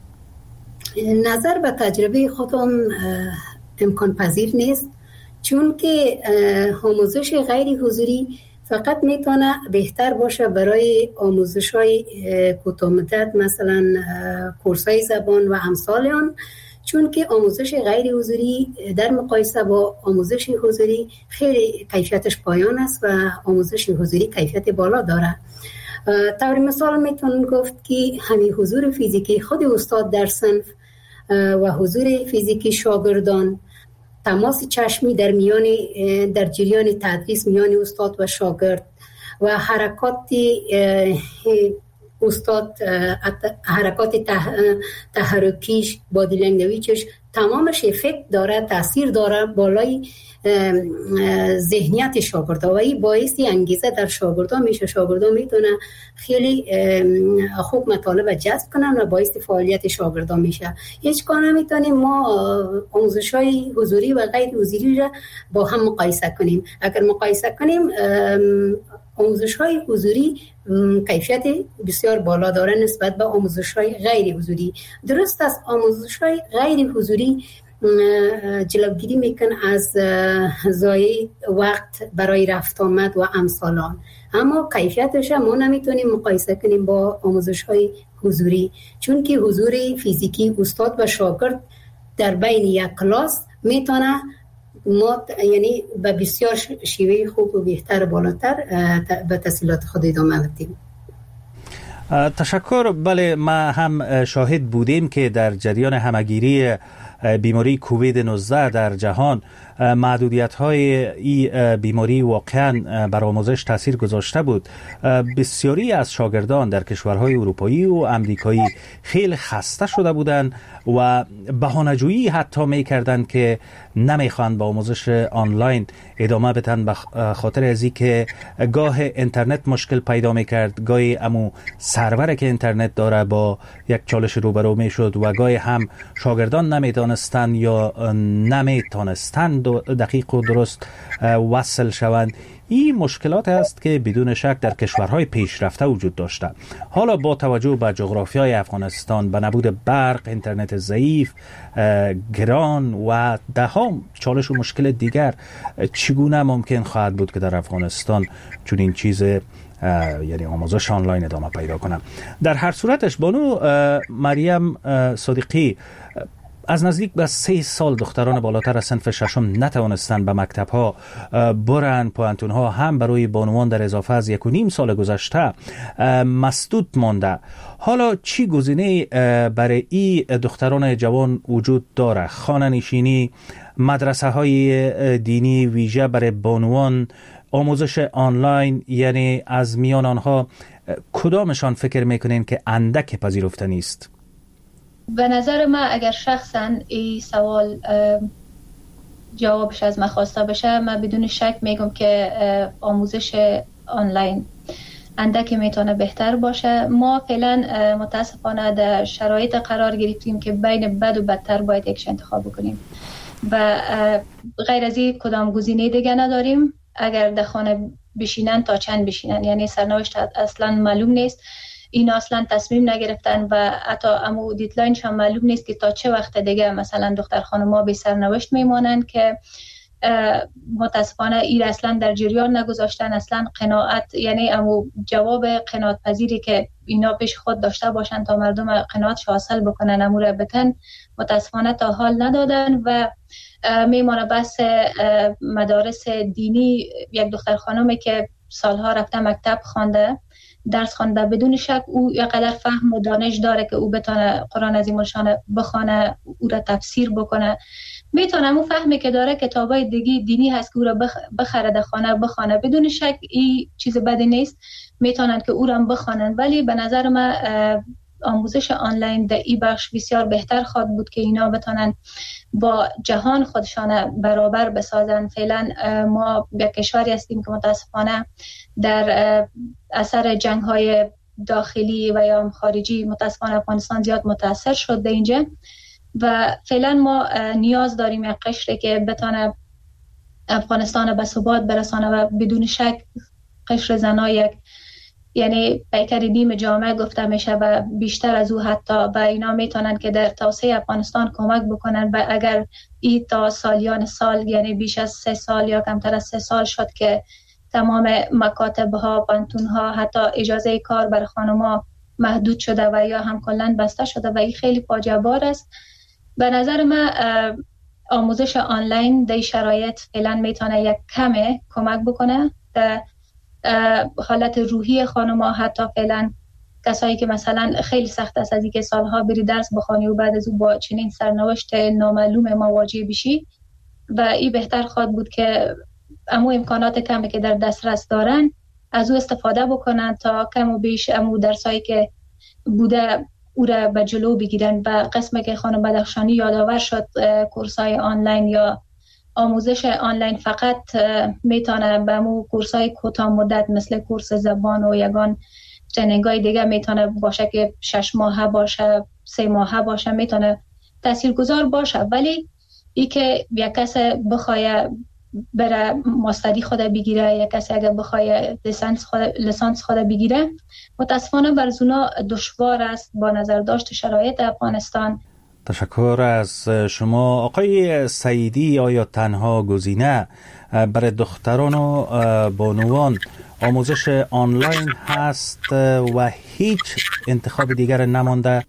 نظر به تجربه خودم امکان پذیر نیست، چون که آموزش غیر حضوری فقط میتونه بهتر باشه برای آموزش های کوتاه مدت، مثلا کورس های زبان و امثال آن، چون که آموزش غیر حضوری در مقایسه با آموزش حضوری خیلی کیفیتش پایان است و آموزش حضوری کیفیت بالا داره. طور مثال میتونم گفت که همین حضور فیزیکی خود استاد در صنف و حضور فیزیکی شاگردان، تماس چشمی در میان در جریان تدریس میان استاد و شاگرد و حرکات استاد، حرکات تحرکیش، بادی لنگویجش، تمامش افکت داره، تاثیر داره بالای ذهنیت شاگردا و این باعثی انگیزه در شاگردا میشه. شاگردا میتونه خیلی خوب مطالب جذب کنن و باعث فعالیت شاگردا میشه. هیچ کار نمیتونیم ما آموزش‌های حضوری و غیر حضوری را با هم مقایسه کنیم. اگر مقایسه کنیم آموزش‌های حضوری کیفیت بسیار بالا داره نسبت به آموزش‌های غیر حضوری. درست است آموزش‌های غیر حضوری جلوگیری میکن از ضایع وقت برای رفت آمد و امثال آن، اما کیفیتش ما نمیتونیم مقایسه کنیم با آموزش‌های حضوری، چون که حضور فیزیکی استاد و شاگرد در بین یک کلاس میتونه ما یعنی به بسیار شیوه خوب و بهتر بالاتر به تحصیلات خود ادامه بدیم. تشکر. بله، ما هم شاهد بودیم که در جریان همگیری بیماری کووید نوزده در جهان محدودیت های این بیماری واقعا بر آموزش تاثیر گذاشته بود. بسیاری از شاگردان در کشورهای اروپایی و امریکایی خیلی خسته شده بودند و بهانه‌جویی حتی می‌کردند که نمیخوان با آموزش آنلاین ادامه بدن به خاطر از اینکه گاه اینترنت مشکل پیدا می‌کرد، گاهی امو سرور که اینترنت داره با یک چالش روبرو میشد و گاهی هم شاگردان نمیدانستند یا نمیتونستند دقیق و درست وصل شوند. این مشکلات است که بدون شک در کشورهای پیشرفته وجود داشته. حالا با توجه به جغرافیای افغانستان، به نبود برق، اینترنت ضعیف، گران و ده ها چالش و مشکل دیگر، چگونه ممکن خواهد بود که در افغانستان چون این چیز یعنی آموزش آنلاین ادامه پیدا کنه؟ در هر صورتش بانو مریم صادقی، از نزدیک به سه سال دختران بالاتر از صنف ششم نتوانستند به مکتب ها برند. پوانتون ها هم برای بانوان در اضافه از یک و نیم سال گذشته مسدود مانده. حالا چی گزینه برای این دختران جوان وجود داره؟ خانه نشینی، مدرسه های دینی ویژه برای بانوان، آموزش آنلاین، یعنی از میان آنها کدامشان فکر میکنین که اندک پذیرفته نیست؟ به نظر من اگر شخصا این سوال جوابش از من خواسته بشه، من بدون شک میگم که آموزش آنلاین اندک میتونه بهتر باشه. ما فعلا متاسفانه در شرایط قرار گرفتیم که بین بد و بدتر باید یکش انتخاب بکنیم و غیر از این کدام گزینه دیگه نداریم. اگر در خانه بشینن تا چند بشینن، یعنی سرنوشت اصلا معلوم نیست. این اصلا تصمیم نگرفتن و حتی امو دیدلاینش هم معلوم نیست که تا چه وقت دیگه مثلا دختر خانم‌ها به سرنوشت میمانن که متاسفانه این اصلا در جریان نگذاشتن. اصلا قناعت، یعنی امو جواب قناعت پذیری که اینا پیش خود داشته باشن تا مردم قناعتش حاصل بکنن امو را بتن، متاسفانه تا حال ندادن و میمانه بس مدارس دینی. یک دختر خانمی که سالها رفته مکتب خوانده، درس خوانده، بدون شک او یقدر فهم و دانش داره که او بتونه قرآن عظیم الشان بخونه، او را تفسیر بکنه، میتونه او فهمی که داره کتابای دیگه دینی هست که او را بخره در خانه بخونه. بدون شک این چیز بدی نیست، میتونن که او را بخونن، ولی به نظر من آموزش آنلاین در این بخش بسیار بهتر خواهد بود که اینا بتونن با جهان خودشان برابر بسازن. فعلا ما یک کشوری هستیم که متاسفانه در اثر جنگ های داخلی و یا خارجی متاسفانه افغانستان زیاد متاثر شده اینجا و فعلا ما نیاز داریم یک قشری که بتونه افغانستان به ثبات برسانه و بدون شک قشر زنها یک، یعنی پیکر نیم جامعه گفته میشه و بیشتر از او حتی، و اینا میتونن که در توسعه افغانستان کمک بکنن. و اگر این تا سالیان سال، یعنی بیش از سه سال یا کمتر از سه سال شد که تمام مکاتب ها، پانتون ها، حتی اجازه کار بر خانم‌ها محدود شده و یا هم کلاً بسته شده و این خیلی فاجعه بار است. به نظر من آموزش آنلاین در شرایط فعلا میتونه یک کمه کمک بکنه در حالت روحی خانم‌ها. حتی فعلا کسایی که مثلا خیلی سخت است از اینکه سالها بری درس بخوانی و بعد از اون با چنین سرنوشت نامعلوم مواجه بشی، و این بهتر خواهد بود که امو امکانات کمی که در دسترس دارن از او استفاده بکنن تا کم و بیش امو درسایی که بوده او را به جلو بگیرن. و قسمی که خانم بدخشانی یادآور شد، کورسای آنلاین یا آموزش آنلاین فقط میتونه به مو کورسای کوتاه مدت مثل کورس زبان و یگان ترنینگای دیگه میتونه باشه که شش ماهه باشه، سه ماهه باشه، میتونه تاثیرگذار باشه. ولی ای که یک کس بخواه بره ماستری خود بگیره، یک کسی اگر بخواه لیسانس خود لیسانس خود بگیره، متاسفانه برزونا دشوار است با نظر داشت شرایط افغانستان. تشکر از شما آقای سعیدی. آیا تنها گزینه برای دختران و بانوان آموزش آنلاین هست و هیچ انتخاب دیگر نمانده؟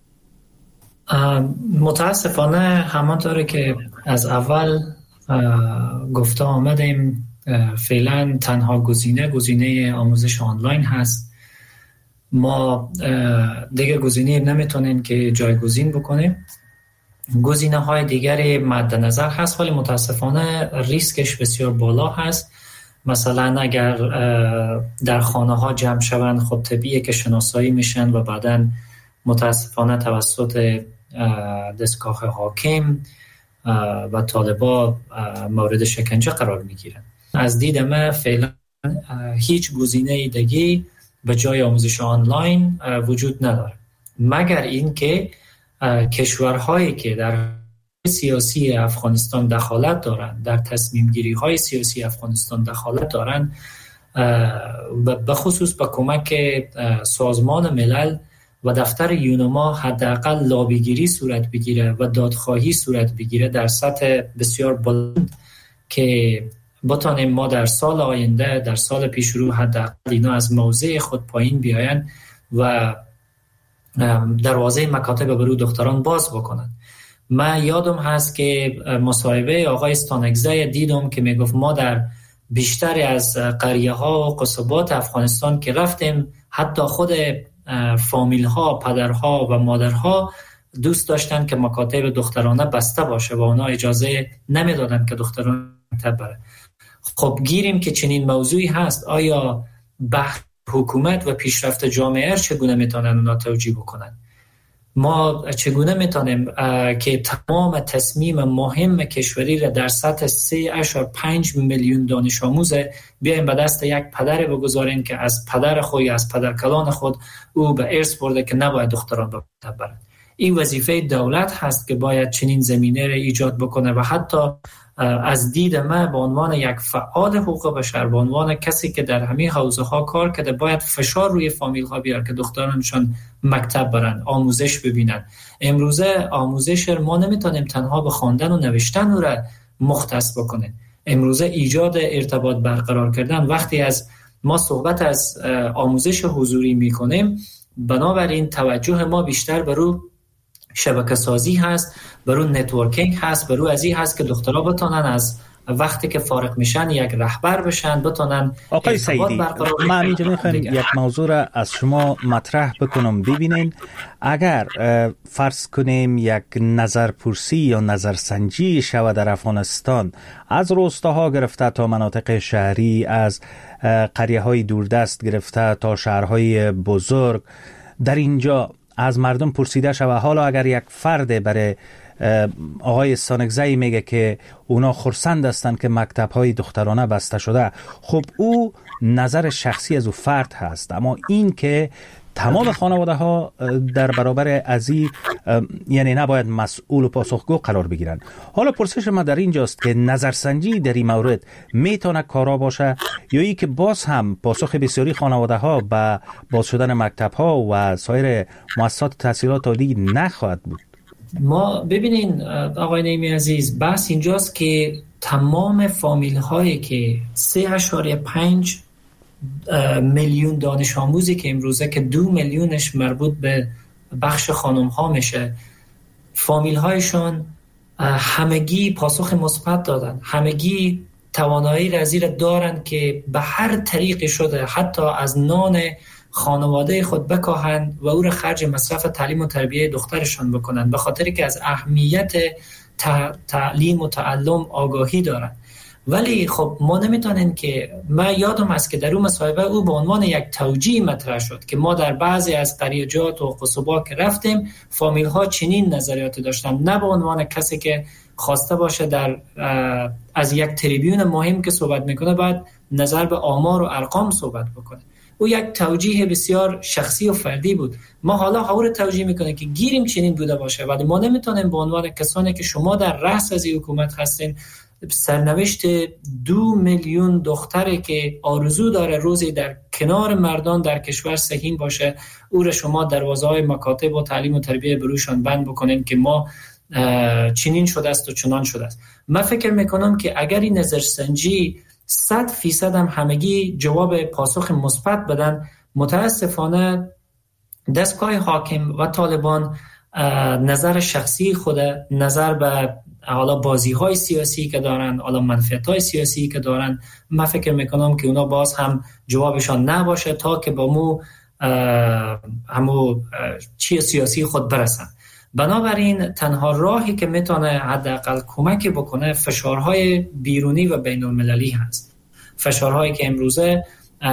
متاسفانه همانطوری که از اول گفته آمدیم، فعلا تنها گزینه گزینه آموزش آنلاین هست. ما دیگه گزینه نمیتونیم که جایگزین بکنیم. گزینه های دیگری مد نظر هست ولی متاسفانه ریسکش بسیار بالا هست. مثلا اگر در خانه ها جمع شوند، خب طبیعیه که شناسایی میشن و بعداً متاسفانه توسط دستگاه حاکم و طالبا مورد شکنجه قرار میگیرن. از دید من فعلا هیچ گزینه دیگه به جای آموزش آنلاین وجود نداره، مگر اینکه کشورهایی که در سیاسی افغانستان دخالت دارند، در تصمیم گیری های سیاسی افغانستان دخالت دارند، به خصوص با کمک سازمان ملل و دفتر یونما حداقل لابیگیری صورت بگیره و دادخواهی صورت بگیره در سطح بسیار بلند که بتانیم ما در سال آینده، در سال پیش رو، حداقل اینا از موضع خود پایین بیاین و دروازه مکاتب برای دختران باز بکنن. من یادم هست که مصاحبه آقای استانکزی دیدم که میگفت ما در بیشتری از قریه ها و قصبات افغانستان که رفتیم، حتی خود فامیل ها، پدرها و مادرها دوست داشتن که مکاتب دخترانه بسته باشه و اونا اجازه نمیدادن که دختران مکتب بره. خب گیریم که چنین موضوعی هست، آیا بحث حکومت و پیشرفت جامعه چگونه میتونن اونا توجیه بکنن؟ ما چگونه میتونیم که تمام تصمیم مهم کشوری را در سطح سه اشار پنج میلیون دانش آموز بیایم به دست یک پدر بگذاریم که از پدر خود یا از پدر کلان خود او به ارث برده که نباید دختران به مکتب برن؟ این وظیفه دولت هست که باید چنین زمینه را ایجاد بکنه و حتی از دید من به عنوان یک فعال حقوق بشر، به عنوان کسی که در همین حوزه ها کار کرده، باید فشار روی فامیل ها بیار که دخترانشان مکتب برن، آموزش ببینن. امروزه آموزش ما نمیتونیم تنها به خواندن و نوشتن او را مختص بکنیم. امروزه ایجاد ارتباط برقرار کردن، وقتی از ما صحبت از آموزش حضوری میکنیم، بنابراین توجه ما بیشتر بر او شبکه سازی هست، برای نتورکینگ هست، برای از این هست که دخترها بتونن از وقتی که فارغ میشن یک رهبر بشن، بتونن آقای سعیدی، من اینجا میخوام یک موضوع را از شما مطرح بکنم. ببینین اگر فرض کنیم یک نظرپرسی یا نظرسنجی شود در افغانستان، از روستاها گرفته تا مناطق شهری، از قریه های دوردست گرفته تا شهرهای بزرگ، در اینجا از مردم پرسیده شود حالا اگر یک فرد برای آقای استانکزی میگه که اونا خرسند هستند که مکتب‌های دخترانه بسته شده، خب او نظر شخصی از او فرد هست، اما این که تمام خانواده ها در برابر ازی یعنی نباید مسئول و پاسخگو قرار بگیرن. حالا پرسش ما در اینجاست که نظرسنجی در این مورد میتونه کارا باشه یا ای که باز هم پاسخ بسیاری خانواده ها به باز شدن مکتب ها و سایر مؤسسات تحصیلات عالی نخواهد بود؟ ما ببینین آقای نعیمی عزیز، بحث اینجاست که تمام فامیل هایی که سه اشاره پنج میلیون دانش آموزی که امروزه که دو میلیونش مربوط به بخش خانم ها میشه، فامیل هایشان همگی پاسخ مثبت دادن، همگی توانایی رزی را دارن که به هر طریقی شده حتی از نان خانواده خود بکاهند و او را خرج مصرف تعلیم و تربیه دخترشان بکنند، به خاطری که از اهمیت تعلیم و تعلم آگاهی دارند. ولی خب ما نمیتونیم که، من یادم است که در اون مصاحبه او به عنوان یک توجیه مطرح شد که ما در بعضی از قریجات و قصبا که رفتیم فامیل ها چنین نظریاتی داشتن، نه به عنوان کسی که خواسته باشه در از یک تریبیون مهم که صحبت میکنه باید نظر به آمار و ارقام صحبت بکنه. او یک توجیه بسیار شخصی و فردی بود. ما حالا حاور توجیه میکنه که گیریم چنین بوده باشه، ولی ما نمیتونیم به عنوان کسانی که شما در رأس از این حکومت هستین سرنوشت دو میلیون دختری که آرزو داره روزی در کنار مردان در کشور سهیم باشه، او را شما دروازه‌های مکاتب و تعلیم و تربیه بروشان بند بکنین که ما چنین شده است و چنان شده است. من فکر میکنم که اگر این نظرسنجی صد فیصد هم همگی جواب پاسخ مثبت بدن، متاسفانه دستگاه حاکم و طالبان نظر شخصی خود، نظر به حالا بازی‌های سیاسی که دارن، حالا منفعت‌های سیاسی که دارن، من فکر میکنم که اونا باز هم جوابشان نباشه تا که با مو همو چی سیاسی خود برسن. بنابراین تنها راهی که میتونه حداقل کمک بکنه فشارهای بیرونی و بین المللی هست، فشارهایی که امروزه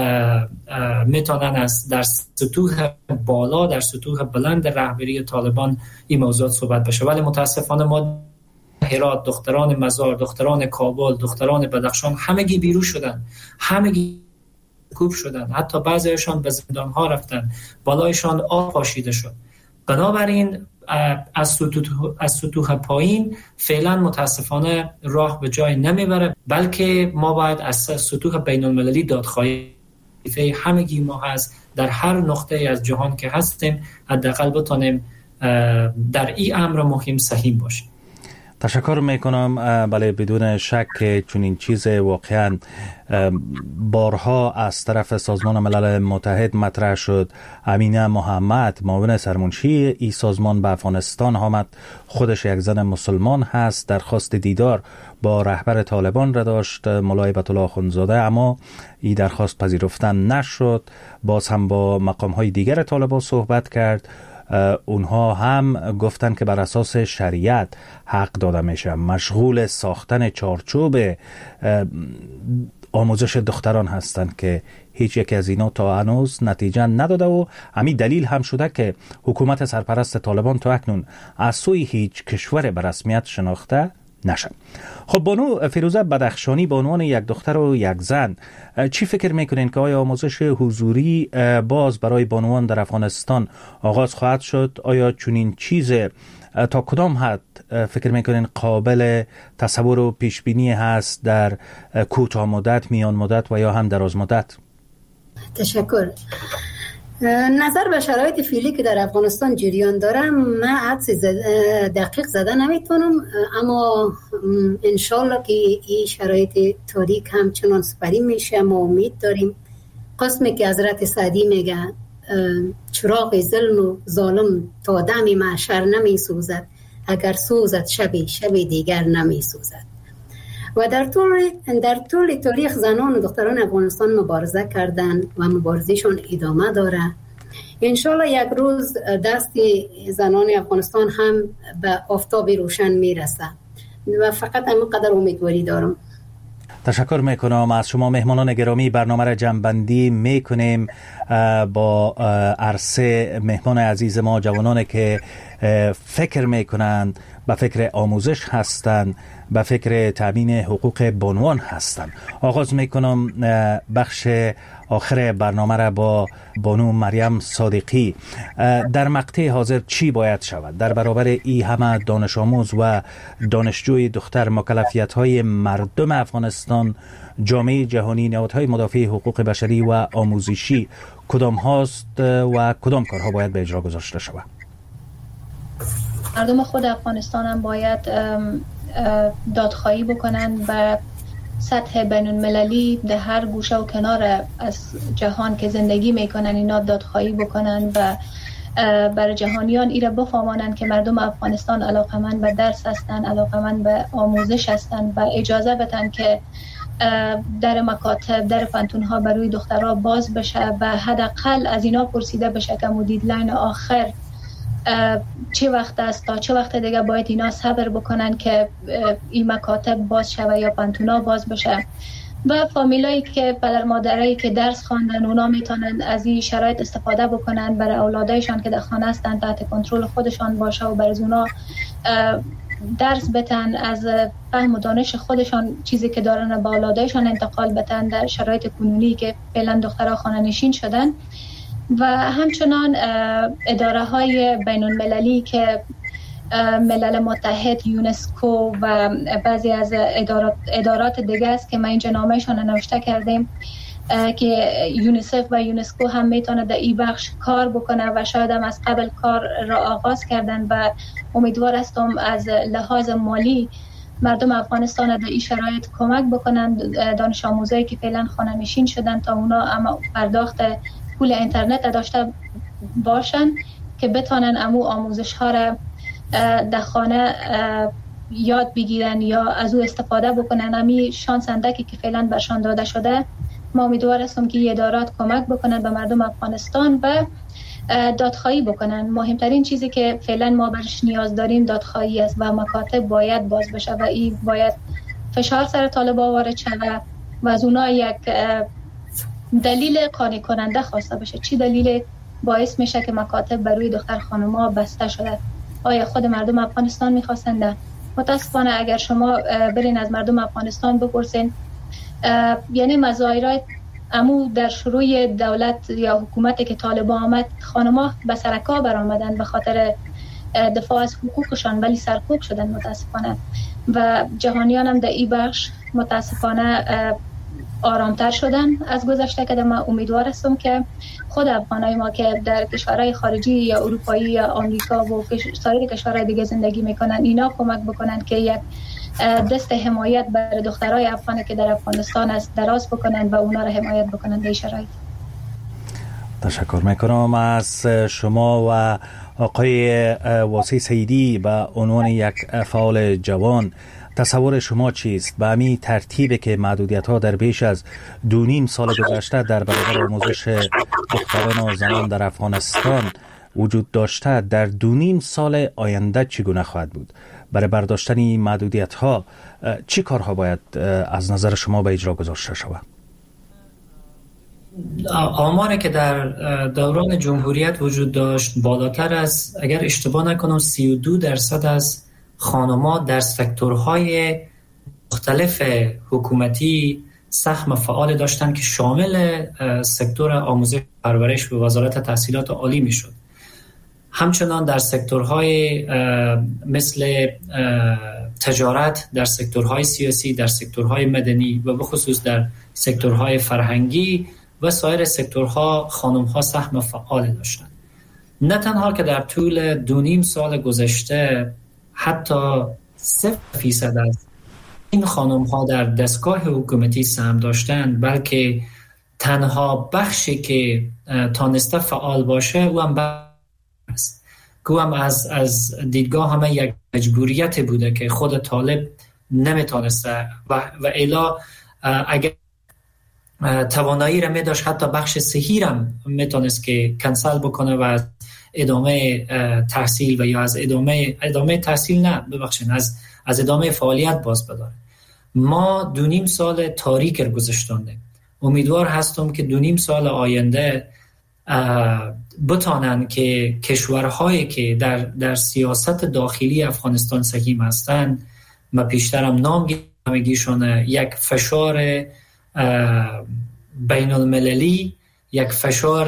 میتونن از در سطوح بالا، در سطوح بلند رهبری طالبان این موضوعات صحبت بشه. ولی متاسفانه ما هرات، دختران مزار، دختران کابل، دختران بدخشان همگی بیرون شدن، همگی کوب شدن، حتی بعضیشان به زندان ها رفتن، بالایشان آب پاشیده شد. بنابراین از سطوح از سطوح پایین فعلا متاسفانه راه به جای نمیبره، بلکه ما باید از سطوح بین المللی دادخواهی همگی ما هست در هر نقطه از جهان که هستیم حداقل بتونیم در این امر مهم سهیم باشیم. تشکر میکنم. بله بدون شک که چون این چیز واقعا بارها از طرف سازمان ملل متحد مطرح شد. امینه محمد معاون سرمنشی این سازمان به افغانستان آمد. خودش یک زن مسلمان هست. درخواست دیدار با رهبر طالبان را داشت، ملا هیبت الله اخوندزاده، اما این درخواست پذیرفتن نشد. باز هم با مقام های دیگر طالبان صحبت کرد. اونها هم گفتن که بر اساس شریعت حق داده میشه. مشغول ساختن چارچوب آموزش دختران هستند که هیچ یک از اینا تا هنوز نتیجه نداده و همین دلیل هم شده که حکومت سرپرست طالبان تا اکنون از سوی هیچ کشور به رسمیت شناخته نشد. خب بانو فیروزه بدخشانی به عنوان یک دختر و یک زن چی فکر میکنین که آیا آموزش حضوری باز برای بانوان در افغانستان آغاز خواهد شد؟ آیا چنین چیز تا کدام حد فکر میکنین قابل تصور و پیش بینی هست در کوتاه مدت، میان مدت و یا هم دراز مدت؟ تشکر. نظر به شرایط فعلی که در افغانستان جریان دارم، من حدس دقیق زده نمیتونم، اما انشالله که این شرایط تاریک همچنان سپری میشه. ما امید داریم. قسمی که حضرت سعدی میگه چراغ ظلم و ظالم تا دم محشر نمیسوزد، اگر سوزد شب شب دیگر نمیسوزد. و در طول در طول تاریخ زنان و دختران افغانستان مبارزه کردند و مبارزهشون ادامه داره. انشالله یک روز دست زنان افغانستان هم به آفتاب روشن میرسه و فقط همینقدر امیدواری دارم. تشکر میکنم از شما مهمانان گرامی. برنامه را جمع‌بندی میکنیم با عرصه مهمان عزیز ما، جوانانی که فکر میکنند، به فکر آموزش هستند، به فکر تامین حقوق بانوان هستند. آغاز میکنم بخش آخر برنامه را با بانو مریم صادقی. در مقطع حاضر چی باید شود در برابر ای همه دانش آموز و دانشجوی دختر؟ مکلفیت های مردم افغانستان، جامعه جهانی، نهادهای مدافع حقوق بشری و آموزشی کدام هاست و کدام کارها باید به اجرا گذاشته شود؟ مردم خود افغانستان هم باید دادخواهی بکنن به سطح بین المللی، در هر گوشه و کنار از جهان که زندگی میکنن اینا دادخواهی بکنن و برای جهانیان ایره بفهمانند که مردم افغانستان علاقمند به درس هستن، علاقمند به آموزش هستن و اجازه بدن که در مکاتب، در پانتون‌ها برای دخترها باز بشه و حداقل از اینا پرسیده بشه که دیدلاین آخر چه وقت است، تا چه وقت دیگه باید اینا صبر بکنن که این مکاتب باز شوه یا پانتونا باز بشه. و فامیلایی که پدر مادرایی که درس خواندن اونا میتونن از این شرایط استفاده بکنن برای اولادایشان که در خانه هستن تحت کنترل خودشان باشه و برای اونا درس بتن، از فهم و دانش خودشان چیزی که دارن به اولادایشان انتقال بتن در شرایط کنونی که فعلا دخترها خانه نشین شدن. و همچنان اداره های بین المللی که ملل متحد، یونسکو و بعضی از ادارات, ادارات دیگه است که ما اینجا نامهشان نوشته کردیم که یونیسف و یونسکو هم میتونه در این بخش کار بکنه و شاید هم از قبل کار را آغاز کردن و امیدوار هستم از لحاظ مالی مردم افغانستان در این شرایط کمک بکنن. دانش آموزایی که فعلا خانه نشین شدن تا اونا اما پرداخت پول اینترنت داشته باشن که بتونن امو آموزش ها را در خانه یاد بگیرن یا از او استفاده بکنن. امی شانس اندکی که فعلا برشان داده شده، ما امیدوار هستم که ادارات کمک بکنن به مردم افغانستان و دادخواهی بکنن. مهمترین چیزی که فعلا ما برش نیاز داریم دادخواهی است و مکاتب باید باز بشه و این باید فشار سر طالبان وارد شود و از اونا یک دلیل قانع کننده خواسته بشه. چی دلیل باعث میشه که مکاتب برای دختر خانم‌ها بسته شده؟ آیا خود مردم افغانستان میخواستند؟ متاسفانه اگر شما برین از مردم افغانستان بپرسین، یعنی مظاهرات امو در شروع دولت یا حکومتی که طالبان آمد خانم‌ها به سرکا برآمدن به خاطر دفاع از حقوقشان، ولی سرکوب شدن متاسفانه. و جهانیان هم در این بخش متاسفانه آرامتر شدن از گذشته که من امیدوار هستم که خود افغانای ما که در کشورهای خارجی یا اروپایی یا آمریکا و سایر کشورهای دیگه زندگی میکنن اینا کمک بکنن که یک دست حمایت برای دخترای افغان که در افغانستان است دراز بکنن و اونا را حمایت بکنن در شرایط. تشکر میکنم از شما و آقای واسی سیدی به عنوان یک فعال جوان. تصور شما چیست به همین ترتیبی که محدودیت ها در بیش از دو نیم سال گذشته در برابر آموزش دختران و زنان در افغانستان وجود داشته، در دو نیم سال آینده چگونه خواهد بود؟ برای برداشتن این محدودیت ها چی کارها باید از نظر شما به اجرا گذاشته شود؟ آماری که در دوران جمهوریت وجود داشت بالاتر از، اگر اشتباه نکنم، سی و دو درصد از خانم‌ها در سکتورهای مختلف حکومتی سهم فعال داشتند که شامل سکتور آموزش و پرورش و وزارت تحصیلات عالی میشد. همچنان در سکتورهای مثل تجارت، در سکتورهای سیاسی، در سکتورهای مدنی و به خصوص در سکتورهای فرهنگی و سایر سکتورها خانم‌ها سهم فعال داشتند. نه تنها که در طول دو نیم سال گذشته حتی صفر فیصد از این خانم‌ها در دستگاه حکومتی سهم داشتند، بلکه تنها بخشی که تانسته فعال باشه او هم است که هم از, از دیدگاه همه یک مجبوریت بوده که خود طالب نمیتونسته و, و الا اگر توانایی را می داشت حتی بخش صحیح را میتونست که کنسل بکنه و از ادامه تحصیل و یا از ادامه ادامه تحصیل نه ببخشید از از ادامه فعالیت باز بداره. ما دو نیم سال تاریک رو گذشتانده. امیدوار هستم که دو نیم سال آینده بتانن که کشورهایی که در در سیاست داخلی افغانستان سهیم هستند، ما پیشترم نام گیرمگیشون، یک فشار بین المللی، یک فشار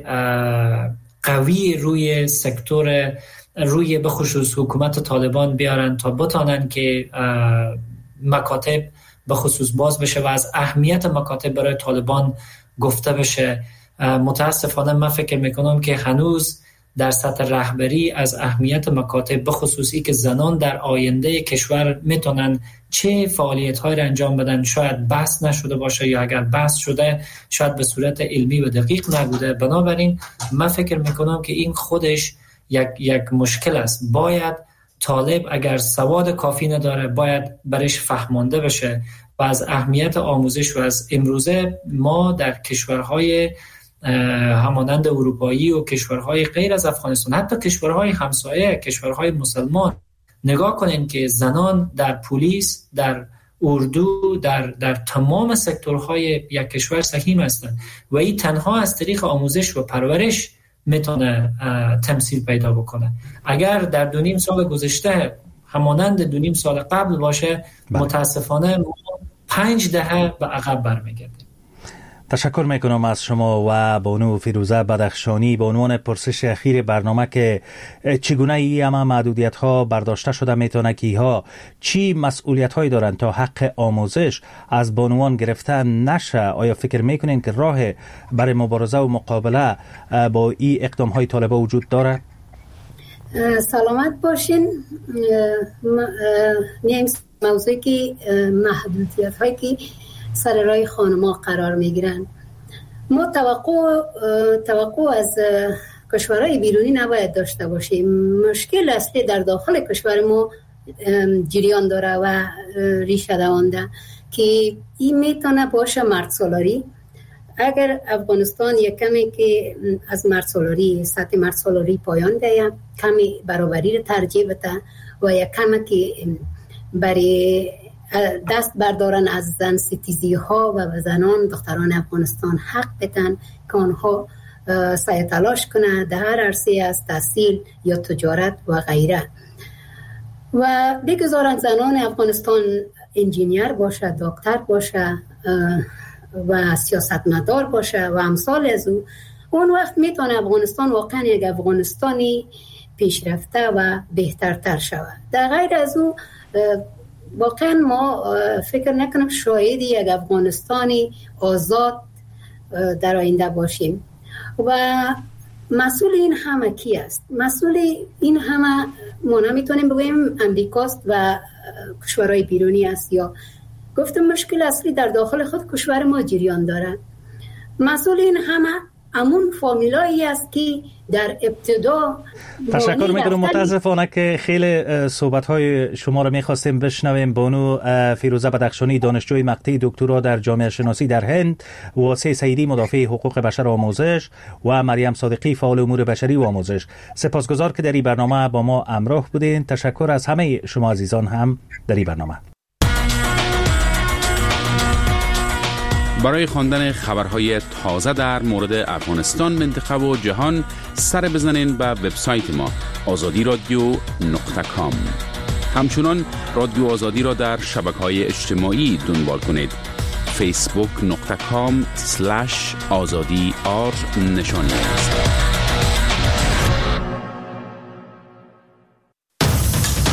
قوی روی سکتور، روی بخصوص حکومت طالبان بیارن تا بتانن که مکاتب بخصوص باز بشه و از اهمیت مکاتب برای طالبان گفته بشه. متاسفانه من فکر میکنم که هنوز در سطح رهبری از اهمیت مکاتب بخصوصی که زنان در آینده کشور میتونن چه فعالیت‌هایی را انجام بدن شاید بحث نشده باشه، یا اگر بحث شده شاید به صورت علمی و دقیق نبوده. بنابراین من فکر میکنم که این خودش یک یک مشکل است. باید طالب اگر سواد کافی نداره باید برش فهمانده بشه و از اهمیت آموزش و از امروزه ما در کشورهای همانند اروپایی و کشورهای غیر از افغانستان، حتی کشورهای همسایه، کشورهای مسلمان، نگاه کنین که زنان در پلیس، در اردو، در در تمام سکتورهای یک کشور سهیم هستند و این تنها از طریق آموزش و پرورش میتونه تمثیل پیدا بکنه. اگر در دو نیم سال گذشته همانند دو نیم سال قبل باشه، متاسفانه ما پنج دهه به عقب برمیگردیم. تشکر میکنم از شما و بانو فیروزه بدخشانی به عنوان پرسش اخیر برنامه که چگونه ای اما محدودیت ها برداشته شده میتونه که ها چی مسئولیت هایی دارن تا حق آموزش از بانوان گرفته نشه. آیا فکر میکنین که راه برای مبارزه و مقابله با این اقدام های طالبه وجود داره؟ سلامت باشین. میایم موضوعی که محدودیت هایی که سر راه خانم‌ها قرار میگیرن. ما توقع توقع از کشورهای بیرونی نباید داشته باشیم. مشکل اصلی در داخل کشور ما جریان داره و ریشه دوانده که این میتونه باشه مرد سالاری. اگر افغانستان یک کمی که از مرد سالاری، سطح مرد سالاری پایان ده، کمی برابری رو ترجیح بده و یک کمی که برای دست بردارن از زن ستیزی ها و زنان دختران افغانستان حق بدن که آنها سعی تلاش کنند در هر عرصه از تحصیل یا تجارت و غیره و بگذارن زنان افغانستان انجینیر باشه، دکتر باشه و سیاستمدار باشه و امثال از او. اون وقت میتونه افغانستان واقعا یک افغانستانی پیشرفته و بهترتر شود. در غیر از او واقعا ما فکر نکنم شاهد یک افغانستانی آزاد در آینده باشیم و مسئول این همه کی است؟ مسئول این همه ما نمیتونیم بگوییم امریکاست و کشورهای بیرونی است، یا گفتم مشکل اصلی در داخل خود کشور ما جریان داره. مسئول این همه همون فامیلایی است که در ابتدا تشکر میکنم. متاسفانه که خیلی صحبت‌های شما رو می‌خواستیم بشنویم. بانو فیروزه بدخشانی، دانشجوی مقطع دکترا در جامعه شناسی در هند، واسه سعیدی مدافع حقوق بشر و آموزش و مریم صادقی فعال امور بشری و آموزش. سپاسگزار که در این برنامه با ما همراه بودین. تشکر از همه شما عزیزان هم در این برنامه. برای خواندن خبرهای تازه در مورد افغانستان، منطقه و جهان سر بزنین به وبسایت ما آزادی رادیو نقطه کام. همچنان رادیو آزادی را در شبکه‌های اجتماعی دنبال کنید. فیسبوک نقطه کام سلش آزادی آر نشانی است.